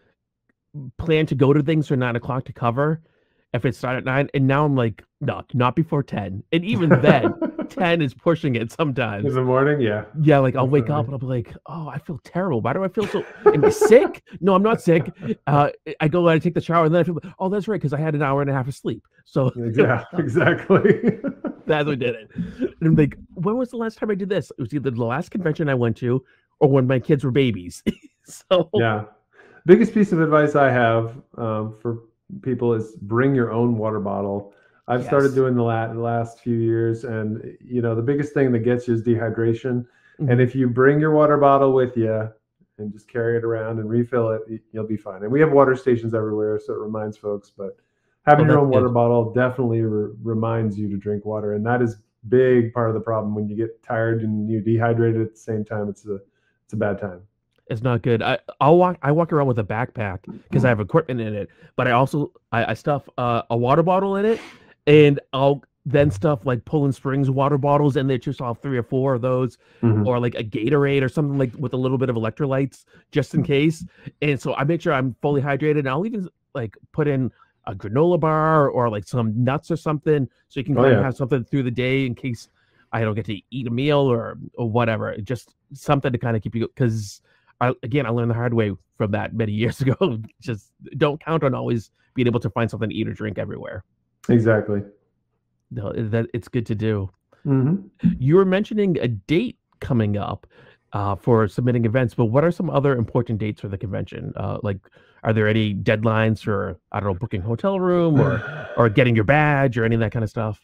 Speaker 1: plan to go to things for nine o'clock to cover if it started at nine, and now I'm like, no, not before ten. And even then, ten is pushing it sometimes.
Speaker 2: In the morning, yeah.
Speaker 1: Yeah, like I'll wake up and I'll be like, oh, I feel terrible. Why do I feel so? Am I sick? No, I'm not sick. Uh, I go and I take the shower and then I feel, oh, that's right, because I had an hour and a half of sleep. So
Speaker 2: Yeah, exactly.
Speaker 1: that's what did it. And I'm like, when was the last time I did this? It was either the last convention I went to or when my kids were babies. So
Speaker 2: Yeah. Biggest piece of advice I have um, for people is bring your own water bottle. I've started
Speaker 1: yes.
Speaker 2: doing the la- the last few years, and you know the biggest thing that gets you is dehydration. And
Speaker 1: Mhm.
Speaker 2: if you bring your water bottle with you and just carry it around and refill it, y- you'll be fine. And we have water stations everywhere, so it reminds folks. But having
Speaker 1: Oh,
Speaker 2: your
Speaker 1: that's
Speaker 2: own water
Speaker 1: good.
Speaker 2: bottle definitely re- reminds you to drink water, and that is big part of the problem when you get tired and you dehydrate at the same time. It's a it's a bad time.
Speaker 1: It's not good. I I'll walk I walk around with a backpack because I have equipment in it, but I also I, I stuff uh, a water bottle in it, and I'll then stuff like Poland Springs water bottles in there too. So I'll have three or four of those,
Speaker 2: Mhm.
Speaker 1: or like a Gatorade or something like with a little bit of electrolytes just in case. And so I make sure I'm fully hydrated. And I'll even like put in a granola bar or like some nuts or something, so you can
Speaker 2: Oh
Speaker 1: kind of
Speaker 2: yeah.
Speaker 1: have something through the day in case I don't get to eat a meal or or whatever. Just something to kind of keep you because. I, again, I learned the hard way from that many years ago. Just don't count on always being able to find something to eat or drink everywhere.
Speaker 2: Exactly.
Speaker 1: No, that it's good to do.
Speaker 2: hmm
Speaker 1: You were mentioning a date coming up uh, for submitting events, but what are some other important dates for the convention? Uh, like, are there any deadlines for I don't know, booking hotel room or or getting your badge or any of that kind of stuff?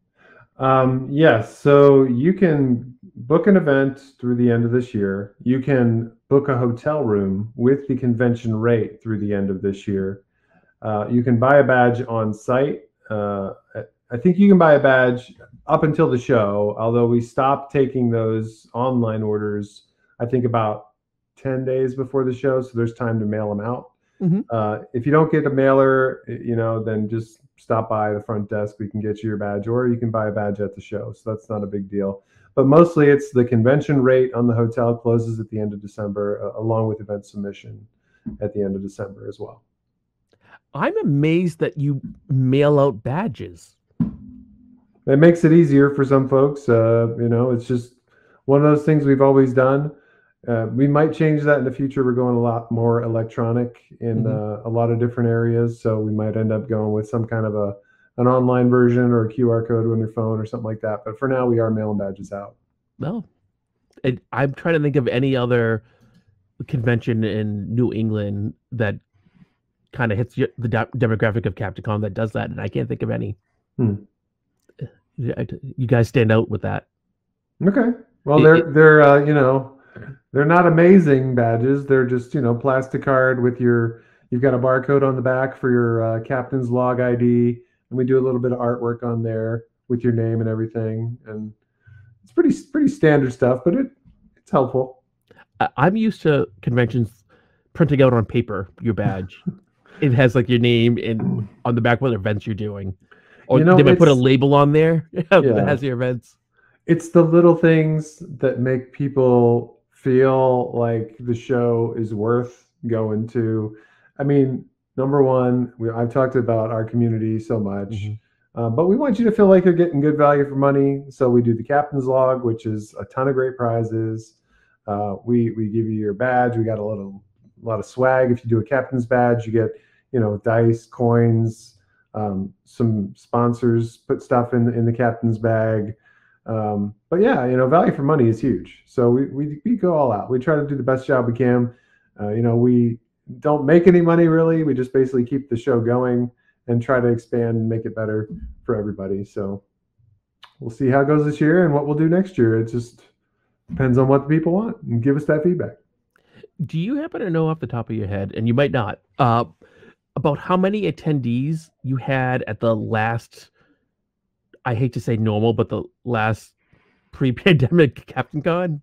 Speaker 2: Um, yes, so you can book an event through the end of this year. You can book a hotel room with the convention rate through the end of this year. Uh, you can buy a badge on site. Uh, I think you can buy a badge up until the show, although we stopped taking those online orders, I think about ten days before the show, so there's time to mail them out.
Speaker 1: hmm
Speaker 2: Uh, if you don't get a mailer, you know, then just stop by the front desk. We can get you your badge, or you can buy a badge at the show. So that's not a big deal. But mostly it's the convention rate on the hotel closes at the end of December, uh, along with event submission at the end of December as well.
Speaker 1: I'm amazed that you mail out badges.
Speaker 2: It makes it easier for some folks. Uh, you know, it's just one of those things we've always done. Uh, we might change that in the future. We're going a lot more electronic in
Speaker 1: Hmm.
Speaker 2: uh, a lot of different areas, so we might end up going with some kind of a an online version or a Q R code on your phone or something like that. But for now, we are mailing badges out.
Speaker 1: No, and I'm trying to think of any other convention in New England that kind of hits the de- demographic of Capcom that does that, and I can't think of any.
Speaker 2: Hmm.
Speaker 1: You guys stand out with that.
Speaker 2: Okay. Well,
Speaker 1: It, it,
Speaker 2: they're they're uh, you know they're not amazing badges. They're just you know plastic card with your you've got a barcode on the back for your uh, captain's log I D, and we do a little bit of artwork on there with your name and everything, and it's pretty pretty standard stuff, but it it's helpful.
Speaker 1: I'm used to conventions printing out on paper your badge. It has like your name and on the back what events you're doing, or
Speaker 2: You know,
Speaker 1: they might put a
Speaker 2: it's
Speaker 1: label on there that
Speaker 2: yeah,
Speaker 1: has your events.
Speaker 2: it's the little things that make people feel like the show is worth going to. I mean, number one, we, I've talked about our community so much,
Speaker 1: Hmm.
Speaker 2: uh, but we want you to feel like you're getting good value for money. So we do the captain's log, which is a ton of great prizes. Uh, we we give you your badge. We got a little a lot of swag. If you do a captain's badge, you get you know dice, coins, um, some sponsors put stuff in in the captain's bag. Um, but yeah, you know, value for money is huge. So we, we, we go all out. We try to do the best job we can. Uh, you know, we don't make any money really. We just basically keep the show going and try to expand and make it better for everybody. So we'll see how it goes this year and what we'll do next year. It just depends on what the people want and give us that feedback.
Speaker 1: Do you happen to know off the top of your head, and you might not, uh, about how many attendees you had at the last? I hate to say normal, but the last pre-pandemic Captain Con.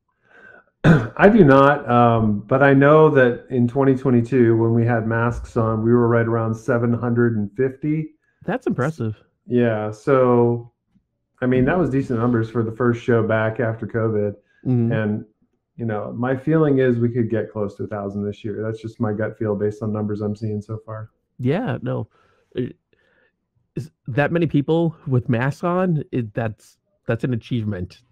Speaker 2: I do not, um, but I know that in twenty twenty-two, when we had masks on, we were right around seven hundred fifty.
Speaker 1: That's impressive.
Speaker 2: Yeah, so I mean, that was decent numbers for the first show back after COVID.
Speaker 1: Mhm.
Speaker 2: And, you know, my feeling is we could get close to a thousand this year. That's just my gut feel based on numbers I'm seeing so far.
Speaker 1: Yeah, no, it- is that many people with masks on? It, that's that's an achievement.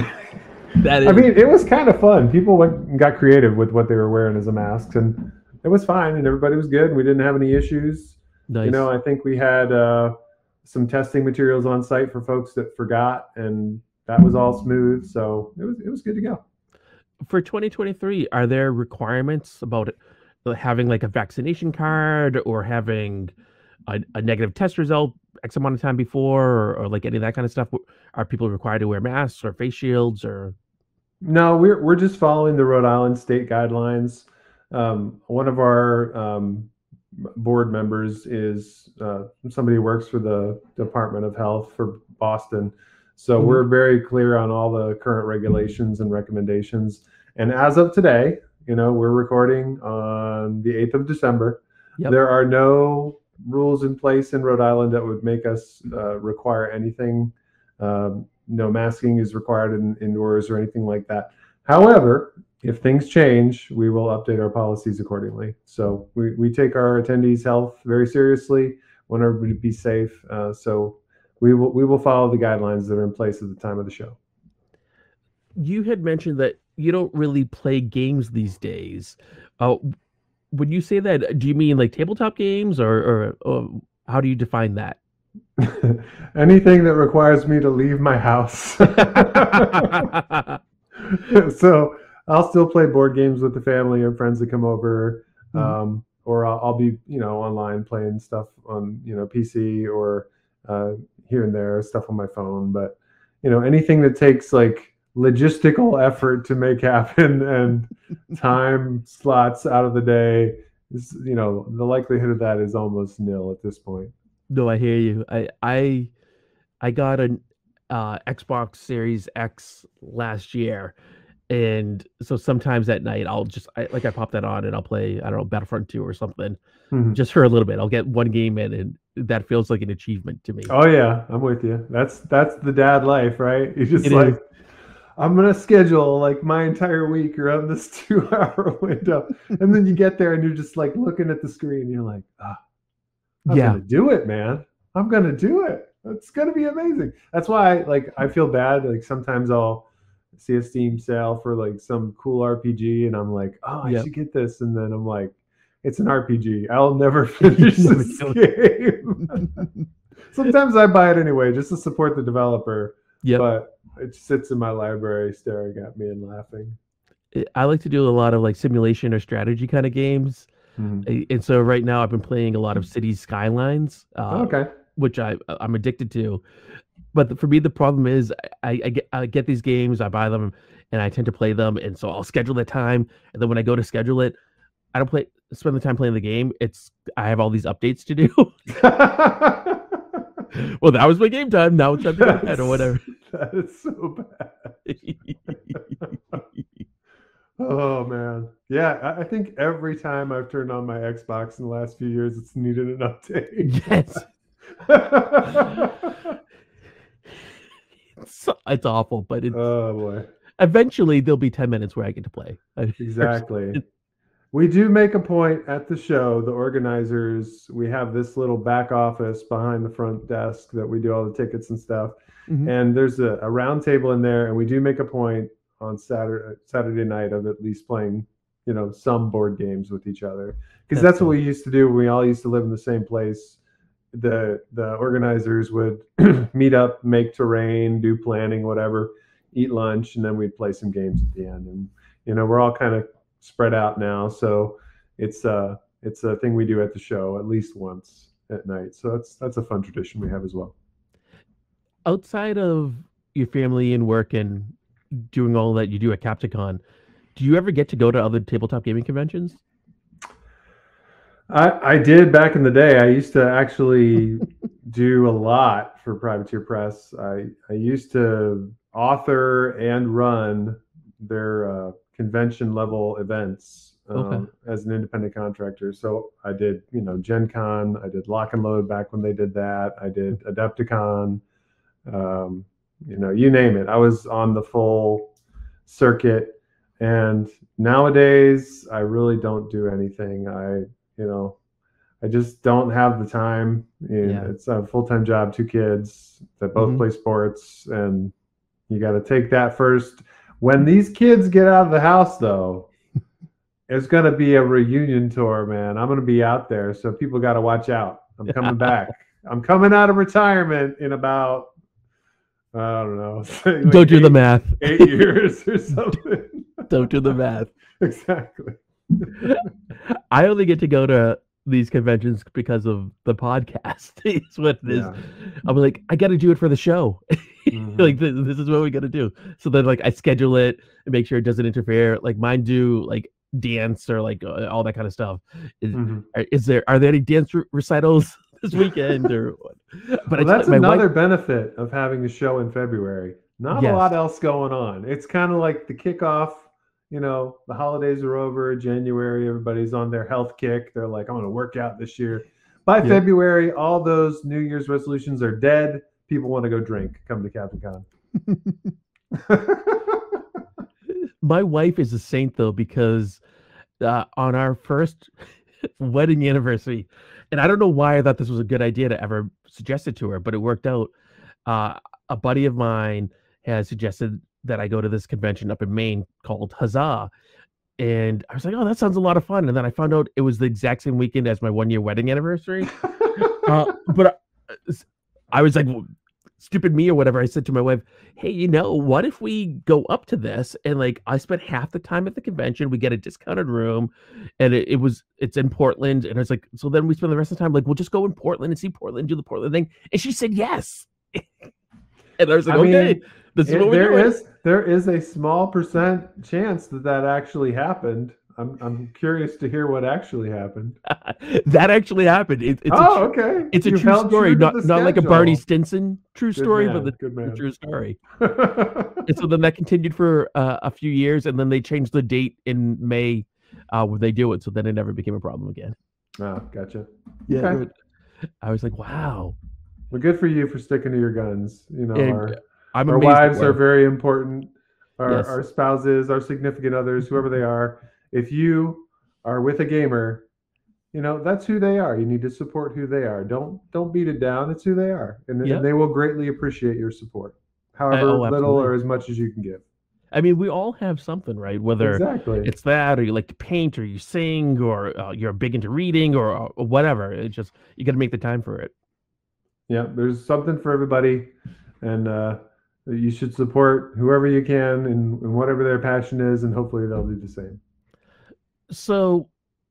Speaker 1: That
Speaker 2: I
Speaker 1: is
Speaker 2: mean, it was kind of fun. People went and got creative with what they were wearing as a masks, and it was fine, and everybody was good. And we didn't have any issues. You know,
Speaker 1: nice.
Speaker 2: I think we had uh, some testing materials on site for folks that forgot, and that was all smooth. So it was it was good to go.
Speaker 1: For twenty twenty-three, are there requirements about it, uh, having like a vaccination card or having a, a negative test result X amount of time before, or, or like any of that kind of stuff? Are people required to wear masks or face shields or?
Speaker 2: No, we're we're just following the Rhode Island state guidelines. Um, one of our um, board members is uh, somebody who works for the Department of Health for Boston. So
Speaker 1: Mhm.
Speaker 2: we're very clear on all the current regulations and recommendations. And as of today, you know, we're recording on the eighth of December.
Speaker 1: Yep.
Speaker 2: There are no rules in place in Rhode Island that would make us uh, require anything. Um, no masking is required in, indoors or anything like that. However, if things change, we will update our policies accordingly. So we, we take our attendees' health very seriously, want everybody to be safe. Uh, so we will we will follow the guidelines that are in place at the time of the show.
Speaker 1: You had mentioned that you don't really play games these days. Uh, when you say that, do you mean like tabletop games, or, or, or how do you define that?
Speaker 2: Anything that requires me to leave my house. So I'll still play board games with the family or friends that come over,
Speaker 1: Mhm.
Speaker 2: um, or I'll, I'll be you know online playing stuff on you know P C or uh, here and there stuff on my phone. But you know anything that takes like logistical effort to make happen and time slots out of the day is you know the likelihood of that is almost nil at this point.
Speaker 1: No, I hear you. I I I got an uh, Xbox Series X last year, and so sometimes at night I'll just I, like I pop that on and I'll play, I don't know, Battlefront two or something
Speaker 2: Mhm.
Speaker 1: just for a little bit. I'll get one game in, and that feels like an achievement to me.
Speaker 2: Oh yeah, I'm with you. That's that's the dad life, right? You just
Speaker 1: It
Speaker 2: like
Speaker 1: is.
Speaker 2: I'm gonna schedule like my entire week around this two hour window. And then you get there and you're just like looking at the screen and you're like, ah, I'm
Speaker 1: Yeah.
Speaker 2: gonna do it, man. I'm gonna do it. It's gonna be amazing. That's why like I feel bad. Like sometimes I'll see a Steam sale for like some cool R P G, and I'm like, oh, I
Speaker 1: Yep.
Speaker 2: should get this, and then I'm like, it's an R P G. I'll never finish
Speaker 1: Never
Speaker 2: this
Speaker 1: do
Speaker 2: game. Sometimes I buy it anyway just to support the developer,
Speaker 1: Yep.
Speaker 2: but it sits in my library staring at me and laughing.
Speaker 1: I- I like to do a lot of like simulation or strategy kind of games.
Speaker 2: Mhm.
Speaker 1: A- And so right now I've been playing a lot of Cities Skylines, uh,
Speaker 2: Okay.
Speaker 1: which I I'm addicted to. But the- for me, the problem is I, I get I get these games, I buy them, and I tend to play them, and so I'll schedule the time, and then when I go to schedule it, I don't play spend the time playing the game. It's I have all these updates to do. Well, that was my game time. Now it's time to go to bed or whatever.
Speaker 2: That is so bad. Oh man, yeah. I, I think every time I've turned on my Xbox in the last few years, it's needed an update.
Speaker 1: Yes. It's, it's awful, but it's,
Speaker 2: Oh boy,
Speaker 1: eventually there'll be ten minutes where I get to play.
Speaker 2: exactly. We do make a point at the show, the organizers, we have this little back office behind the front desk that we do all the tickets and stuff.
Speaker 1: Mhm.
Speaker 2: And there's a, a round table in there, and we do make a point on Saturday Saturday night of at least playing, you know, some board games with each other. Because
Speaker 1: That's
Speaker 2: that's what
Speaker 1: cool.
Speaker 2: we used to do when we all used to live in the same place. The the organizers would meet up, make terrain, do planning, whatever, eat lunch, and then we'd play some games at the end. And you know, we're all kind of spread out now, so it's uh it's a thing we do at the show at least once at night. So that's that's a fun tradition we have as well.
Speaker 1: Outside of your family and work and doing all that you do at Capticon, do you ever get to go to other tabletop gaming conventions?
Speaker 2: I, I did back in the day. I used to actually do a lot for Privateer Press. I, I used to author and run their uh, convention level events um,
Speaker 1: Okay.
Speaker 2: as an independent contractor. So I did, you know, Gen Con, I did Lock and Load back when they did that. I did Adepticon, um, you know, you name it. I was on the full circuit. And nowadays, I really don't do anything. I you know, I just don't have the time. And
Speaker 1: Yeah.
Speaker 2: It's a full-time job, two kids that both
Speaker 1: Mhm.
Speaker 2: play sports, and you got to take that first. When these kids get out of the house, though, it's going to be a reunion tour, man. I'm going to be out there, so people got to watch out. I'm coming back. I'm coming out of retirement in about, I don't know. like
Speaker 1: Don't do the
Speaker 2: eight-
Speaker 1: math.
Speaker 2: Eight years or something.
Speaker 1: Don't do the math.
Speaker 2: Exactly.
Speaker 1: I only get to go to these conventions because of the podcast. It's what it is.
Speaker 2: Yeah.
Speaker 1: I'm like, I got to do it for the show.
Speaker 2: Mhm.
Speaker 1: Like this, this is what we got to do. So then, like, I schedule it and make sure it doesn't interfere. Like mine do like dance or like uh, all that kind of stuff. Is,
Speaker 2: Mhm.
Speaker 1: are, is there are there any dance re- recitals this weekend or what? But
Speaker 2: Well,
Speaker 1: I
Speaker 2: that's
Speaker 1: my
Speaker 2: another
Speaker 1: wife,
Speaker 2: benefit of having a show in February. Not
Speaker 1: Yes.
Speaker 2: a lot else going on. It's kind of like the kickoff. You know, the holidays are over. January, everybody's on their health kick. They're like, I'm going to work out this year. By
Speaker 1: Yep.
Speaker 2: February, all those New Year's resolutions are dead. People want to go drink. Come to CaptainCon.
Speaker 1: my wife is a saint though because uh, on our first wedding anniversary, and I don't know why I thought this was a good idea to ever suggest it to her, but it worked out. Uh, a buddy of mine has suggested that I go to this convention up in Maine called Huzzah. And I was like, oh, that sounds a lot of fun. And then I found out it was the exact same weekend as my one year wedding anniversary. Uh, but uh, s- I was like, w- stupid me or whatever. I said to my wife, hey, you know, what if we go up to this and like I spent half the time at the convention, we get a discounted room, and it, it was it's in Portland. And I was like, so then we spend the rest of the time like we'll just go in Portland and see Portland, do the Portland thing. And she said yes. And I was like,
Speaker 2: I mean,
Speaker 1: okay, this is
Speaker 2: It-
Speaker 1: what we're
Speaker 2: there
Speaker 1: doing.
Speaker 2: is there is a small percent chance that that actually happened. I'm I'm curious to hear what actually happened.
Speaker 1: That actually happened. It, it's
Speaker 2: oh,
Speaker 1: a, tr-
Speaker 2: okay.
Speaker 1: it's a
Speaker 2: You
Speaker 1: true
Speaker 2: held
Speaker 1: story,
Speaker 2: true to
Speaker 1: not
Speaker 2: the
Speaker 1: not like a Barney
Speaker 2: schedule.
Speaker 1: Stinson true
Speaker 2: Good
Speaker 1: story,
Speaker 2: man,
Speaker 1: but the,
Speaker 2: good
Speaker 1: the
Speaker 2: man.
Speaker 1: true story. And so then that continued for uh, a few years, and then they changed the date in May uh, when they do it. So then it never became a problem again.
Speaker 2: Oh, gotcha.
Speaker 1: Yeah,
Speaker 2: Okay.
Speaker 1: but I was like, wow.
Speaker 2: Well, good for you for sticking to your guns. You know,
Speaker 1: And
Speaker 2: our,
Speaker 1: I'm
Speaker 2: our
Speaker 1: amazed at
Speaker 2: wives are
Speaker 1: where-
Speaker 2: very important. Our,
Speaker 1: Yes.
Speaker 2: our spouses, our significant others, whoever they are. If you are with a gamer, you know that's who they are. You need to support who they are. Don't don't beat it down. It's who they are, and,
Speaker 1: Yep.
Speaker 2: and they will greatly appreciate your support, however
Speaker 1: oh,
Speaker 2: little
Speaker 1: absolutely.
Speaker 2: or as much as you can give.
Speaker 1: I mean, we all have something, right? Whether
Speaker 2: Exactly.
Speaker 1: it's that, or you like to paint, or you sing, or uh, you're big into reading, or, or whatever. It's just you got to make the time for it.
Speaker 2: Yeah, there's something for everybody, and uh, you should support whoever you can in, in whatever their passion is, and hopefully they'll do the same.
Speaker 1: So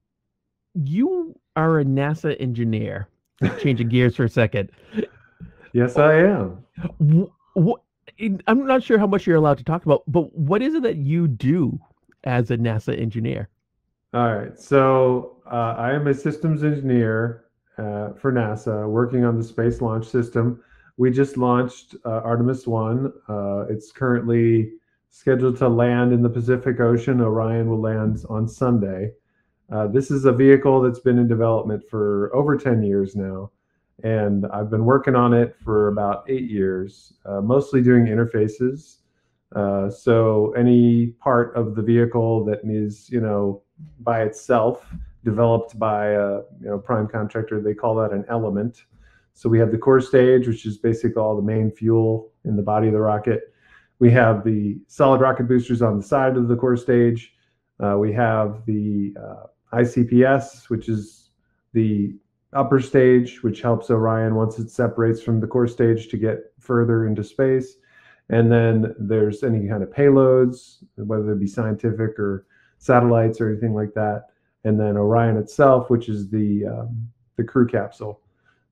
Speaker 1: you are a NASA engineer. Changing gears for a second.
Speaker 2: Yes, I am.
Speaker 1: What, I'm not sure how much you're allowed to talk about, but what is it that you do as a NASA engineer?
Speaker 2: All right. So uh, I am a systems engineer uh, for NASA working on the Space Launch System. We just launched uh, Artemis one. Uh, it's currently scheduled to land in the Pacific Ocean. Orion will land on Sunday. Uh, this is a vehicle that's been in development for over ten years now. And I've been working on it for about eight years, uh, mostly doing interfaces. Uh, so any part of the vehicle that is, you know, by itself, developed by a you know prime contractor, they call that an element. So we have the core stage, which is basically all the main fuel in the body of the rocket. We have the solid rocket boosters on the side of the core stage. Uh, we have the uh, I C P S, which is the upper stage, which helps Orion once it separates from the core stage to get further into space. And then there's any kind of payloads, whether it be scientific or satellites or anything like that. And then Orion itself, which is the um, the crew capsule.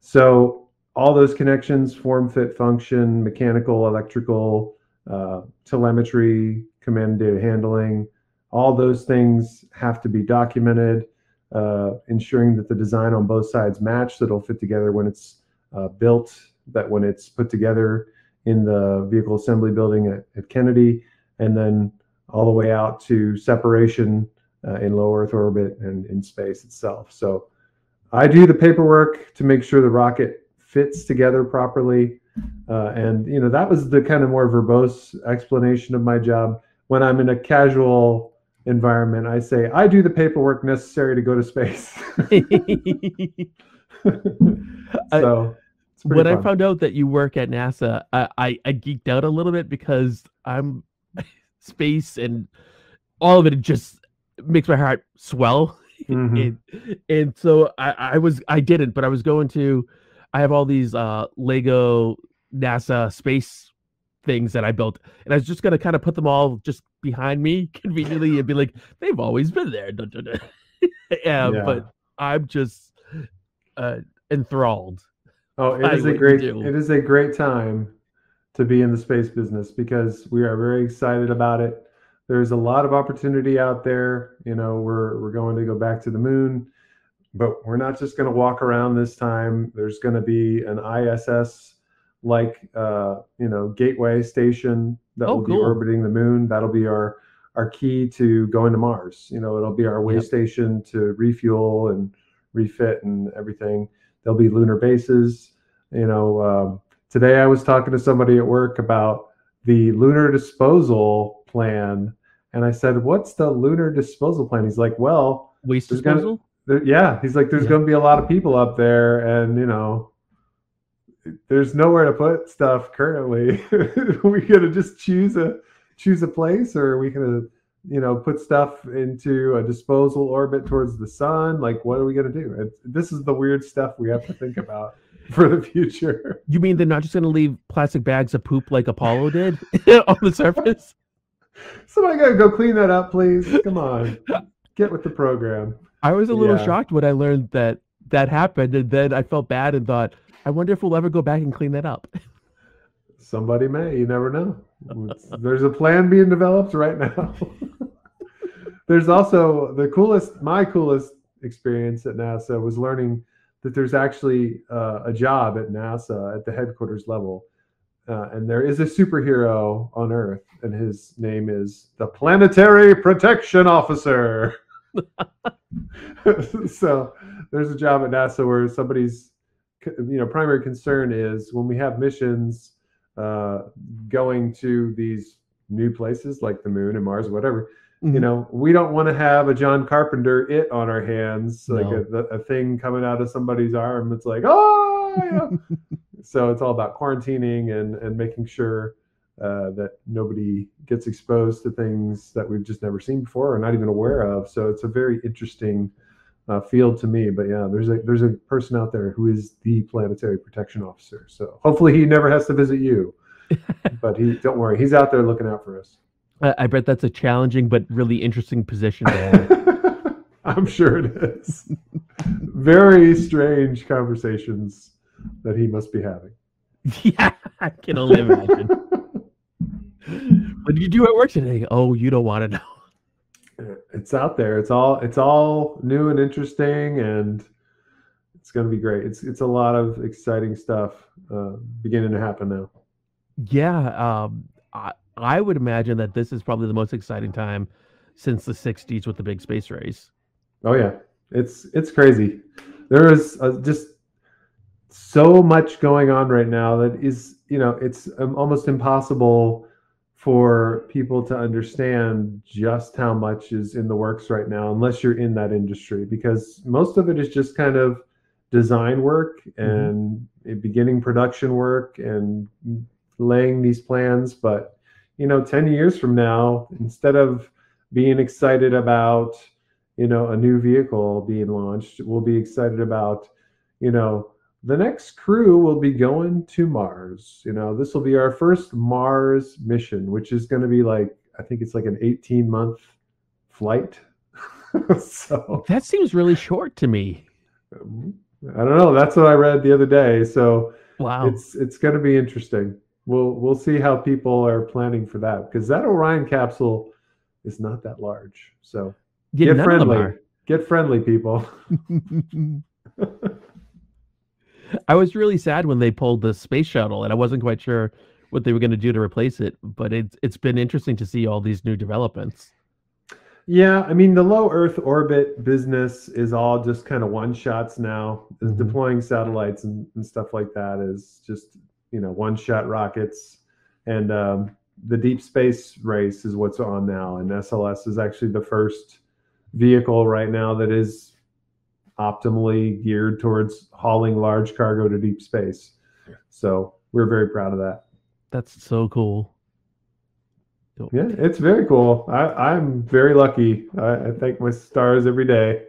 Speaker 2: So all those connections, form, fit, function, mechanical, electrical, uh, telemetry, command data handling, all those things have to be documented, uh, ensuring that the design on both sides match, that it'll fit together when it's uh, built, that when it's put together in the vehicle assembly building at, at Kennedy, and then all the way out to separation uh, in low Earth orbit and in space itself. So I do the paperwork to make sure the rocket fits together properly. Uh, and, you know, that was the kind of more verbose explanation of my job. When I'm in a casual environment, I say, I do the paperwork necessary to go to space. So
Speaker 1: when
Speaker 2: fun.
Speaker 1: I found out that you work at NASA, I, I, I geeked out a little bit because I'm space and all of it just makes my heart swell. Mm-hmm. and, and so I, I was I didn't, but I was going to I have all these uh, Lego NASA space things that I built, and I was just gonna kind of put them all just behind me conveniently and be like, they've always been there. yeah, yeah, but I'm just uh, enthralled.
Speaker 2: Oh, it is a great it is a great time to be in the space business because we are very excited about it. There's a lot of opportunity out there. You know, we're we're going to go back to the moon, but we're not just going to walk around this time. There's going to be an I S S like uh, you know gateway station that oh, will cool. be orbiting the moon. That'll be our our key to going to Mars. You know, it'll be our way yep. station to refuel and refit and everything. There'll be lunar bases. You know, um, today I was talking to somebody at work about the lunar disposal plan. And I said, what's the lunar disposal plan? He's like, well,
Speaker 1: waste disposal?
Speaker 2: Gonna, there, yeah. He's like, there's yeah. going to be a lot of people up there. And, you know, there's nowhere to put stuff currently. We got to just choose a choose a place, or are we going to, you know, put stuff into a disposal orbit towards the sun? Like, what are we going to do? It, this is the weird stuff we have to think about for the future.
Speaker 1: You mean they're not just going to leave plastic bags of poop like Apollo did on the surface?
Speaker 2: Somebody got to go clean that up, please. Come on. Get with the program.
Speaker 1: I was a little yeah. shocked when I learned that that happened, and then I felt bad and thought, I wonder if we'll ever go back and clean that up.
Speaker 2: Somebody may. You never know. There's a plan being developed right now. There's also the coolest, my coolest experience at NASA was learning that there's actually uh, a job at NASA at the headquarters level. Uh, and there is a superhero on Earth, and his name is the Planetary Protection Officer. So there's a job at NASA where somebody's, you know, primary concern is when we have missions uh, going to these new places like the moon and Mars, or whatever. Mm-hmm. You know, we don't want to have a John Carpenter it on our hands, like no. a, a thing coming out of somebody's arm. It's like, oh, you know. So it's all about quarantining and, and making sure uh, that nobody gets exposed to things that we've just never seen before or not even aware of. So it's a very interesting uh, field to me. But yeah, there's a there's a person out there who is the planetary protection officer. So hopefully he never has to visit you. But he don't worry, he's out there looking out for us.
Speaker 1: I, I bet that's a challenging but really interesting position to have.
Speaker 2: I'm sure it is. Very strange conversations that he must be having.
Speaker 1: Yeah, I can only imagine. What did you do at work today? Oh, you don't want to know.
Speaker 2: It's out there. It's all it's all new and interesting, and it's going to be great. It's it's a lot of exciting stuff uh, beginning to happen now.
Speaker 1: Yeah, um, I, I would imagine that this is probably the most exciting time since the sixties with the big space race.
Speaker 2: Oh yeah, it's it's crazy. There is uh, just so much going on right now that is, you know, it's um, almost impossible for people to understand just how much is in the works right now unless you're in that industry, because most of it is just kind of design work and mm-hmm. beginning production work and laying these plans. But, you know, ten years from now, instead of being excited about, you know, a new vehicle being launched, we'll be excited about, you know, the next crew will be going to Mars. You know, this will be our first Mars mission, which is going to be like, I think it's like an eighteen month flight. So
Speaker 1: that seems really short to me.
Speaker 2: I don't know. That's what I read the other day. So
Speaker 1: wow,
Speaker 2: it's it's going to be interesting. We'll we'll see how people are planning for that, because that Orion capsule is not that large. So
Speaker 1: yeah,
Speaker 2: get friendly. Get friendly, people.
Speaker 1: I was really sad when they pulled the space shuttle, and I wasn't quite sure what they were going to do to replace it. But it's it's been interesting to see all these new developments.
Speaker 2: Yeah, I mean, the low Earth orbit business is all just kind of one shots now. Mm-hmm. Deploying satellites and, and stuff like that is just, you know, one shot rockets. And um, the deep space race is what's on now. And S L S is actually the first vehicle right now that is optimally geared towards hauling large cargo to deep space. So we're very proud of that.
Speaker 1: That's so cool.
Speaker 2: Yeah, it's very cool. I, I'm very lucky. I, I thank my stars every day.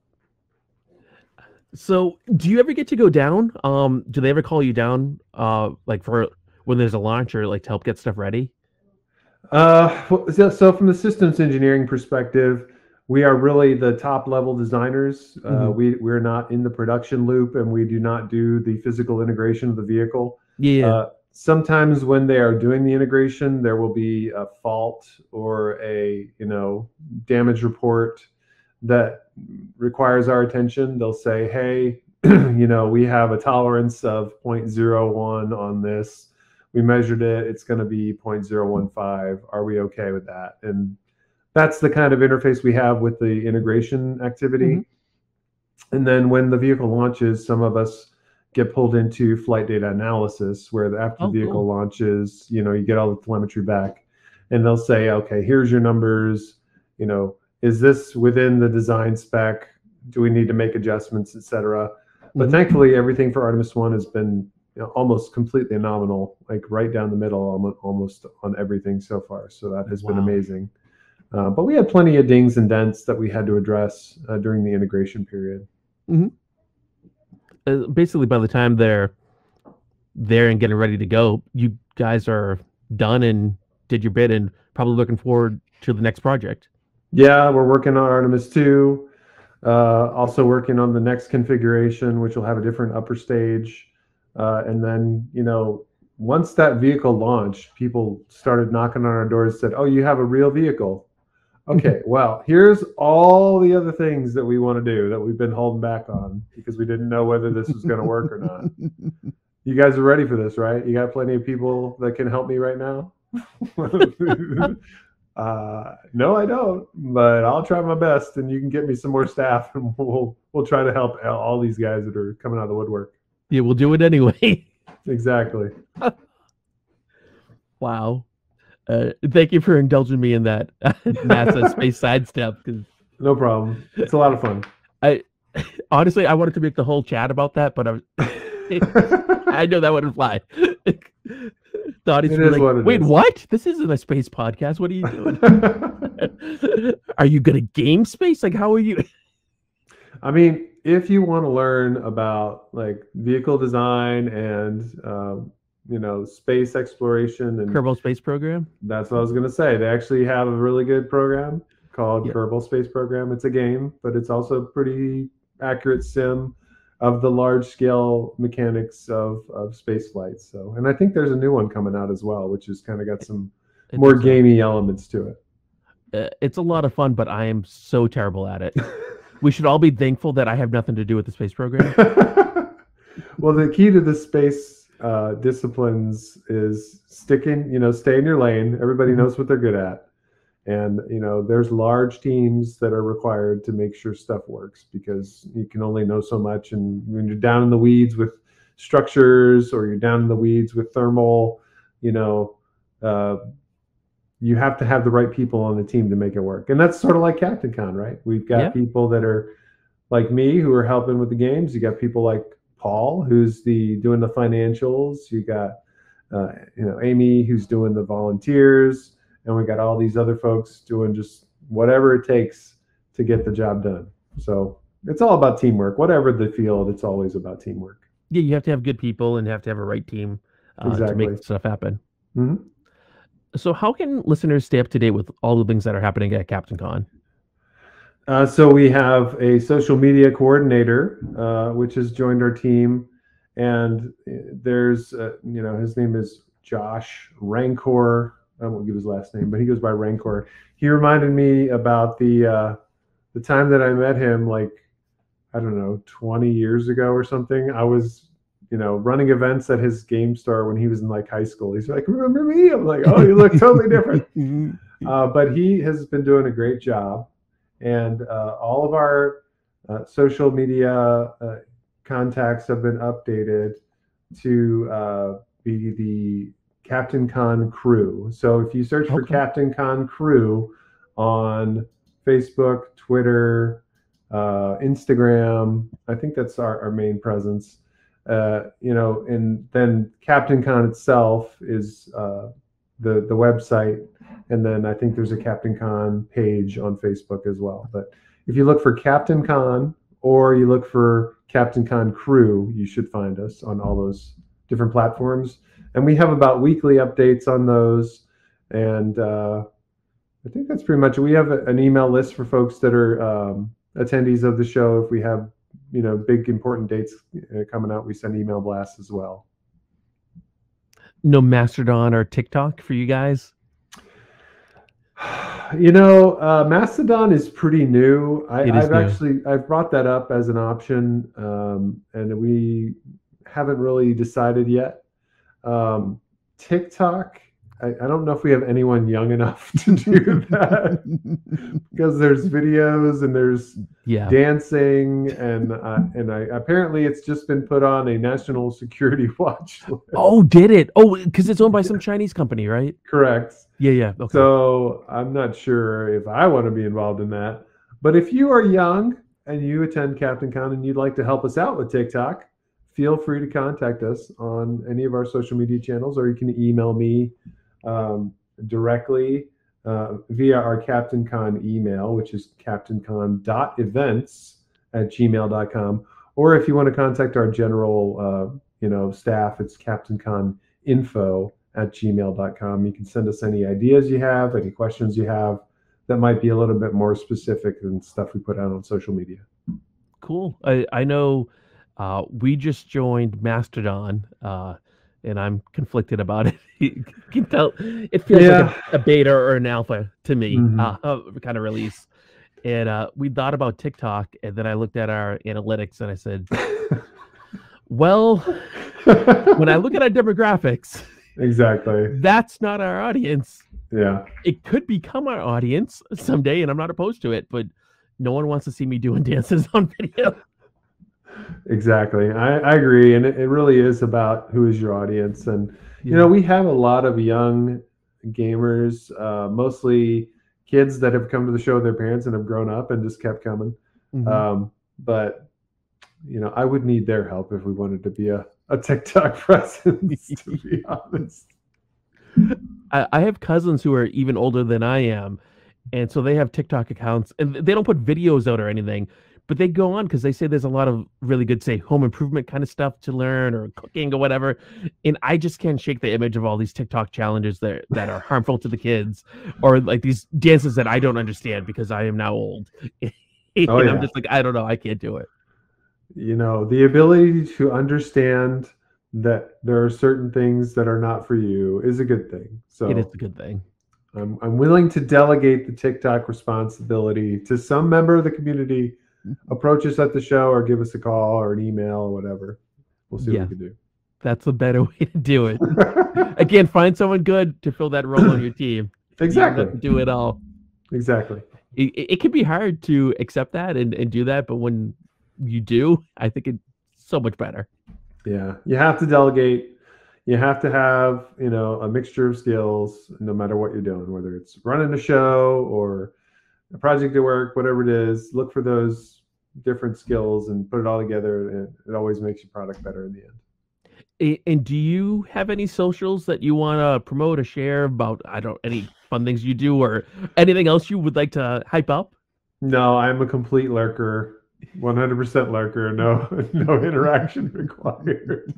Speaker 1: So do you ever get to go down? Um, do they ever call you down uh, like for when there's a launch or like to help get stuff ready?
Speaker 2: Uh, so, so from the systems engineering perspective, we are really the top level designers. Mm-hmm. Uh, we, we're not in the production loop, and we do not do the physical integration of the vehicle.
Speaker 1: Yeah.
Speaker 2: Uh, sometimes when they are doing the integration, there will be a fault or a, you know, damage report that requires our attention. They'll say, hey, you know, we have a tolerance of zero point zero one on this. We measured it. It's going to be zero point zero one five. Are we okay with that? And that's the kind of interface we have with the integration activity. Mm-hmm. And then when the vehicle launches, some of us get pulled into flight data analysis, where after
Speaker 1: oh,
Speaker 2: the vehicle
Speaker 1: cool.
Speaker 2: launches, you know, you get all the telemetry back, and they'll say, okay, here's your numbers. You know, is this within the design spec? Do we need to make adjustments, et cetera? But mm-hmm. thankfully, everything for Artemis one has been, you know, almost completely nominal, like right down the middle, almost on everything so far. So that has wow. been amazing. Uh, but we had plenty of dings and dents that we had to address uh, during the integration period.
Speaker 1: Mm-hmm. Uh, basically, by the time they're there and getting ready to go, you guys are done and did your bit and probably looking forward to the next project.
Speaker 2: Yeah, we're working on Artemis two. Uh, also working on the next configuration, which will have a different upper stage. Uh, and then, you know, once that vehicle launched, people started knocking on our doors and said, oh, you have a real vehicle. Okay, well, here's all the other things that we want to do that we've been holding back on because we didn't know whether this was going to work or not. You guys are ready for this, right? You got plenty of people that can help me right now? uh, no, I don't, but I'll try my best, and you can get me some more staff, and we'll we'll try to help all these guys that are coming out of the woodwork.
Speaker 1: Yeah, we'll do it anyway.
Speaker 2: Exactly.
Speaker 1: Wow. Uh, thank you for indulging me in that NASA space sidestep. Cause
Speaker 2: no problem. It's a lot of fun.
Speaker 1: I honestly, I wanted to make the whole chat about that, but I was, I know that wouldn't fly. The audience
Speaker 2: It
Speaker 1: would be
Speaker 2: is
Speaker 1: like,
Speaker 2: what it
Speaker 1: wait,
Speaker 2: is.
Speaker 1: what? This isn't a space podcast. What are you doing? Are you gonna game space? Like, how are you?
Speaker 2: I mean, if you want to learn about like vehicle design and um, you know, space exploration, and
Speaker 1: Kerbal Space Program?
Speaker 2: that's what I was going to say. They actually have a really good program called
Speaker 1: Yeah.
Speaker 2: Kerbal Space Program. It's a game, but it's also a pretty accurate sim of the large scale mechanics of, of space flights. So, and I think there's a new one coming out as well, which has kind of got some
Speaker 1: I
Speaker 2: more
Speaker 1: think so.
Speaker 2: gamey elements to it.
Speaker 1: Uh, it's a lot of fun, but I am so terrible at it. We should all be thankful that I have nothing to do with the space program.
Speaker 2: Well, the key to the space uh, disciplines is sticking, you know, stay in your lane. Everybody
Speaker 1: Mhm.
Speaker 2: knows what they're good at. And, you know, there's large teams that are required to make sure stuff works, because you can only know so much. And when you're down in the weeds with structures, or you're down in the weeds with thermal, you know, uh, you have to have the right people on the team to make it work. And that's sort of like Captain Con, right? We've got
Speaker 1: Yeah.
Speaker 2: people that are like me who are helping with the games. You got people like Paul, who's the doing the financials. You got uh, you know, Amy, who's doing the volunteers, and we got all these other folks doing just whatever it takes to get the job done. So it's all about teamwork. Whatever the field, it's always about teamwork.
Speaker 1: Yeah, you have to have good people and have to have a right team uh, to
Speaker 2: Exactly.
Speaker 1: make stuff happen.
Speaker 2: Mm-hmm.
Speaker 1: So how can listeners stay up to date with all the things that are happening at Captain Con?
Speaker 2: Uh, so we have a social media coordinator, uh, which has joined our team, and there's, uh, you know, his name is Josh Rancor. I won't give his last name, but he goes by Rancor. He reminded me about the uh, the time that I met him, like, I don't know, twenty years ago or something. I was, you know, running events at his game store when he was in like high school. He's like, remember me? I'm like, oh, you look totally different. Uh, but he has been doing a great job. And uh, all of our uh, social media uh, contacts have been updated to uh, be the Captain Con Crew. So if you search for
Speaker 1: Okay.
Speaker 2: Captain Con Crew on Facebook, Twitter, uh, Instagram, I think that's our, our main presence. Uh, you know, and then Captain Con itself is uh, the the website. And then I think there's a Captain Con page on Facebook as well. But if you look for Captain Con, or you look for Captain Con Crew, you should find us on all those different platforms. And we have about weekly updates on those. And uh, I think that's pretty much it. We have a, an email list for folks that are um, attendees of the show. If we have, you know, big important dates uh, coming out, we send email blasts as well.
Speaker 1: No Mastodon or TikTok for you guys?
Speaker 2: You know, uh, Mastodon is pretty new. I,
Speaker 1: It is
Speaker 2: I've
Speaker 1: new.
Speaker 2: actually I've brought that up as an option, um, and we haven't really decided yet. Um, TikTok, I, I don't know if we have anyone young enough to do that, because there's videos and there's
Speaker 1: Yeah.
Speaker 2: dancing, and uh, and I apparently it's just been put on a national security watch list.
Speaker 1: Oh, did it? Oh, because it's owned by some Chinese company, right?
Speaker 2: Correct.
Speaker 1: Yeah, yeah. Okay.
Speaker 2: So I'm not sure if I want to be involved in that. But if you are young and you attend Captain Con and you'd like to help us out with TikTok, feel free to contact us on any of our social media channels, or you can email me um, directly uh, via our Captain Con email, which is captaincon dot events at gmail dot com. Or if you want to contact our general uh, you know, staff, it's captainconinfo at gmail dot com. You can send us any ideas you have, any questions you have that might be a little bit more specific than stuff we put out on social media.
Speaker 1: Cool. I, I know uh, we just joined Mastodon, uh, and I'm conflicted about it. You can tell it feels
Speaker 2: Yeah.
Speaker 1: like a, a beta or an alpha to me,
Speaker 2: Mhm.
Speaker 1: uh, kind of release. And uh, we thought about TikTok, and then I looked at our analytics and I said, well, when I look at our demographics,
Speaker 2: Exactly.
Speaker 1: that's not our audience.
Speaker 2: Yeah.
Speaker 1: It could become our audience someday, and I'm not opposed to it, but no one wants to see me doing dances on video.
Speaker 2: Exactly. I, I agree. And it, it really is about who is your audience. And, you know, we have a lot of young gamers, uh, mostly kids that have come to the show with their parents and have grown up and just kept coming.
Speaker 1: Mhm.
Speaker 2: Um, but you know, I would need their help if we wanted to be a, a TikTok presence, to be honest.
Speaker 1: I, I have cousins who are even older than I am, and so they have TikTok accounts, and they don't put videos out or anything, but they go on because they say there's a lot of really good, say, home improvement kind of stuff to learn or cooking or whatever. And I just can't shake the image of all these TikTok challenges that that are harmful to the kids, or like these dances that I don't understand because I am now old. and
Speaker 2: Oh, yeah.
Speaker 1: I'm just like, I don't know, I can't do it.
Speaker 2: You know, the ability to understand that there are certain things that are not for you is a good thing. So
Speaker 1: It is a good thing.
Speaker 2: I'm, I'm willing to delegate the TikTok responsibility to some member of the community. Approach us at the show or give us a call or an email or whatever. We'll see
Speaker 1: Yeah.
Speaker 2: what we can do.
Speaker 1: That's a better way to do it. Again, find someone good to fill that role on your team. You don't
Speaker 2: Exactly.
Speaker 1: have to do it all.
Speaker 2: Exactly.
Speaker 1: It, it, it can be hard to accept that and, and do that, but when you do, I think it's so much better.
Speaker 2: Yeah. You have to delegate. You have to have, you know, a mixture of skills no matter what you're doing, whether it's running a show or a project at work, whatever it is. Look for those different skills and put it all together, and it always makes your product better in the end.
Speaker 1: A- And do you have any socials that you want to promote or share about, I don't, any fun things you do or anything else you would like to hype up?
Speaker 2: No, I'm a complete lurker, one hundred percent lurker. No, no interaction required.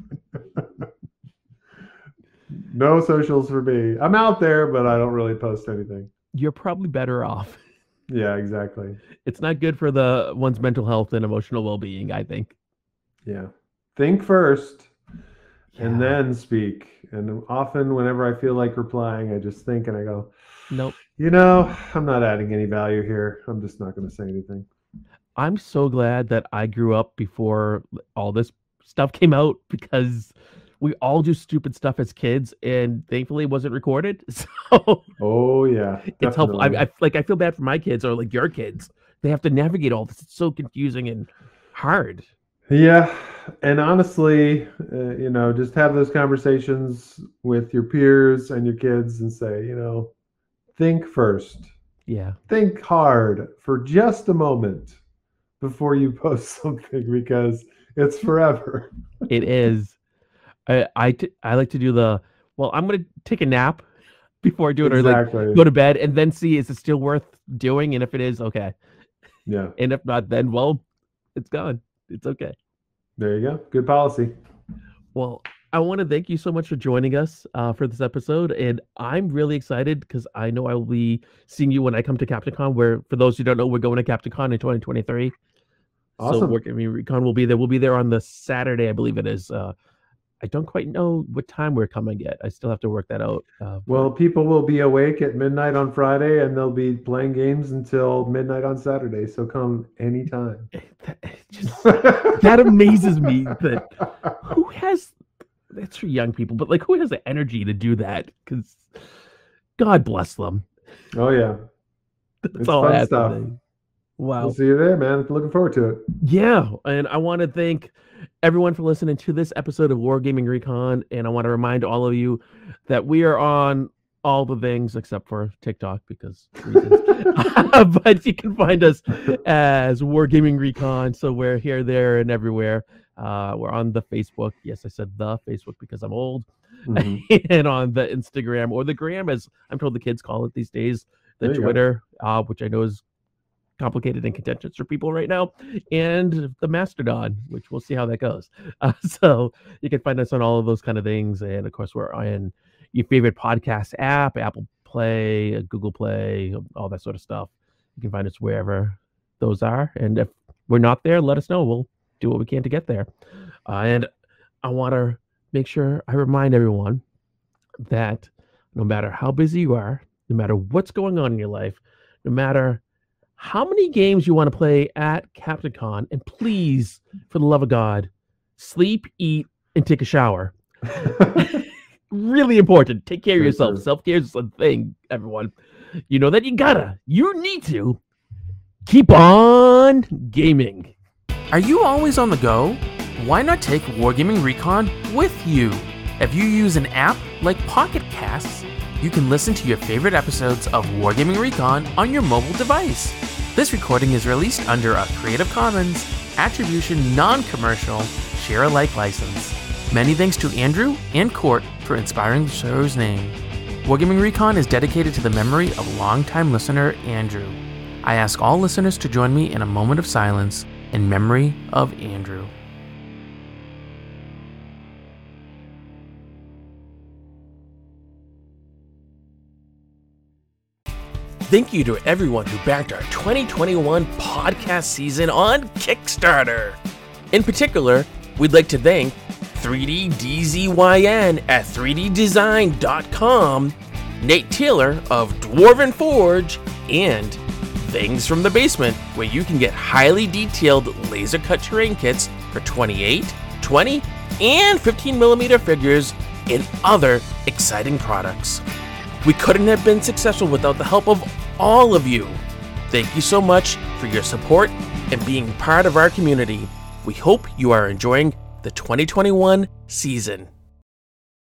Speaker 2: No socials for me. I'm out there, but I don't really post anything.
Speaker 1: You're probably better off.
Speaker 2: Yeah, exactly.
Speaker 1: It's not good for the one's mental health and emotional well-being, I think.
Speaker 2: Yeah. Think first and
Speaker 1: Yeah.
Speaker 2: then speak. And often, whenever I feel like replying, I just think and I go,
Speaker 1: Nope.
Speaker 2: you know, I'm not adding any value here. I'm just not going to say anything.
Speaker 1: I'm so glad that I grew up before all this stuff came out because we all do stupid stuff as kids, and thankfully it wasn't recorded. So
Speaker 2: Oh, yeah.
Speaker 1: it's helpful. I,
Speaker 2: definitely.
Speaker 1: I like I feel bad for my kids or like your kids. They have to navigate all this. It's so confusing and hard.
Speaker 2: Yeah, and honestly, uh, you know, just have those conversations with your peers and your kids and say, you know, think first.
Speaker 1: Yeah.
Speaker 2: Think hard for just a moment before you post something because it's forever.
Speaker 1: It is. I I, t- I like to do the well. I'm gonna take a nap before I do it, or like
Speaker 2: Exactly.
Speaker 1: go to bed and then see is it still worth doing, and if it is, okay,
Speaker 2: Yeah,
Speaker 1: and if not, then well, it's gone. It's okay.
Speaker 2: there you go. Good policy.
Speaker 1: Well, I want to thank you so much for joining us uh, for this episode, and I'm really excited because I know I will be seeing you when I come to CaptainCon. Where, for those who don't know, we're going to CaptainCon in twenty twenty-three. So
Speaker 2: Awesome.
Speaker 1: Wargaming Recon will be there. We'll be there on the Saturday, I believe it is. Uh, I don't quite know what time we're coming yet. I still have to work that out. Uh,
Speaker 2: Well, people will be awake at midnight on Friday and they'll be playing games until midnight on Saturday. So come anytime.
Speaker 1: that, it just, that amazes me that who has that's for young people, but like who has the energy to do that? Because God bless them.
Speaker 2: Oh, yeah.
Speaker 1: That's
Speaker 2: It's
Speaker 1: all I
Speaker 2: fun
Speaker 1: have
Speaker 2: stuff.
Speaker 1: to say. Wow.
Speaker 2: We'll see you there, man. Looking forward to it.
Speaker 1: Yeah, and I want to thank everyone for listening to this episode of Wargaming Recon, and I want to remind all of you that we are on all the things except for TikTok because reasons. But you can find us as Wargaming Recon, so we're here, there, and everywhere. Uh, we're on the Facebook. Yes, I said the Facebook because I'm old.
Speaker 2: Mhm.
Speaker 1: And on the Instagram or the Gram, as I'm told the kids call it these days, the
Speaker 2: There you go.
Speaker 1: Twitter, uh, which I know is complicated and contentious for people right now, and the Mastodon, which we'll see how that goes. Uh, so you can find us on all of those kind of things, and of course we're on your favorite podcast app, Apple Play, Google Play, all that sort of stuff. You can find us wherever those are, and if we're not there, let us know. We'll do what we can to get there. Uh, and I want to make sure I remind everyone that no matter how busy you are, no matter what's going on in your life, no matter how many games you want to play at CaptainCon, and please, for the love of God, sleep, eat, and take a shower. Really important. Take care of
Speaker 2: For
Speaker 1: yourself.
Speaker 2: sure.
Speaker 1: Self-care is a thing, everyone. You know that you gotta, you need to keep on gaming.
Speaker 3: Are you always on the go? Why not take Wargaming Recon with you? If you use an app like Pocket Casts, you can listen to your favorite episodes of Wargaming Recon on your mobile device. This recording is released under a Creative Commons attribution, non-commercial, share-alike license. Many thanks to Andrew and Court for inspiring the show's name. Wargaming Recon is dedicated to the memory of longtime listener Andrew. I ask all listeners to join me in a moment of silence in memory of Andrew. Thank you to everyone who backed our twenty twenty-one podcast season on Kickstarter. In particular, we'd like to thank three D D Z Y N at three D design dot com, Nate Taylor of Dwarven Forge, and Things from the Basement, where you can get highly detailed laser cut terrain kits for twenty-eight, twenty, and fifteen millimeter figures and other exciting products. We couldn't have been successful without the help of all of you. Thank you so much for your support and being part of our community. We hope you are enjoying the twenty twenty-one season.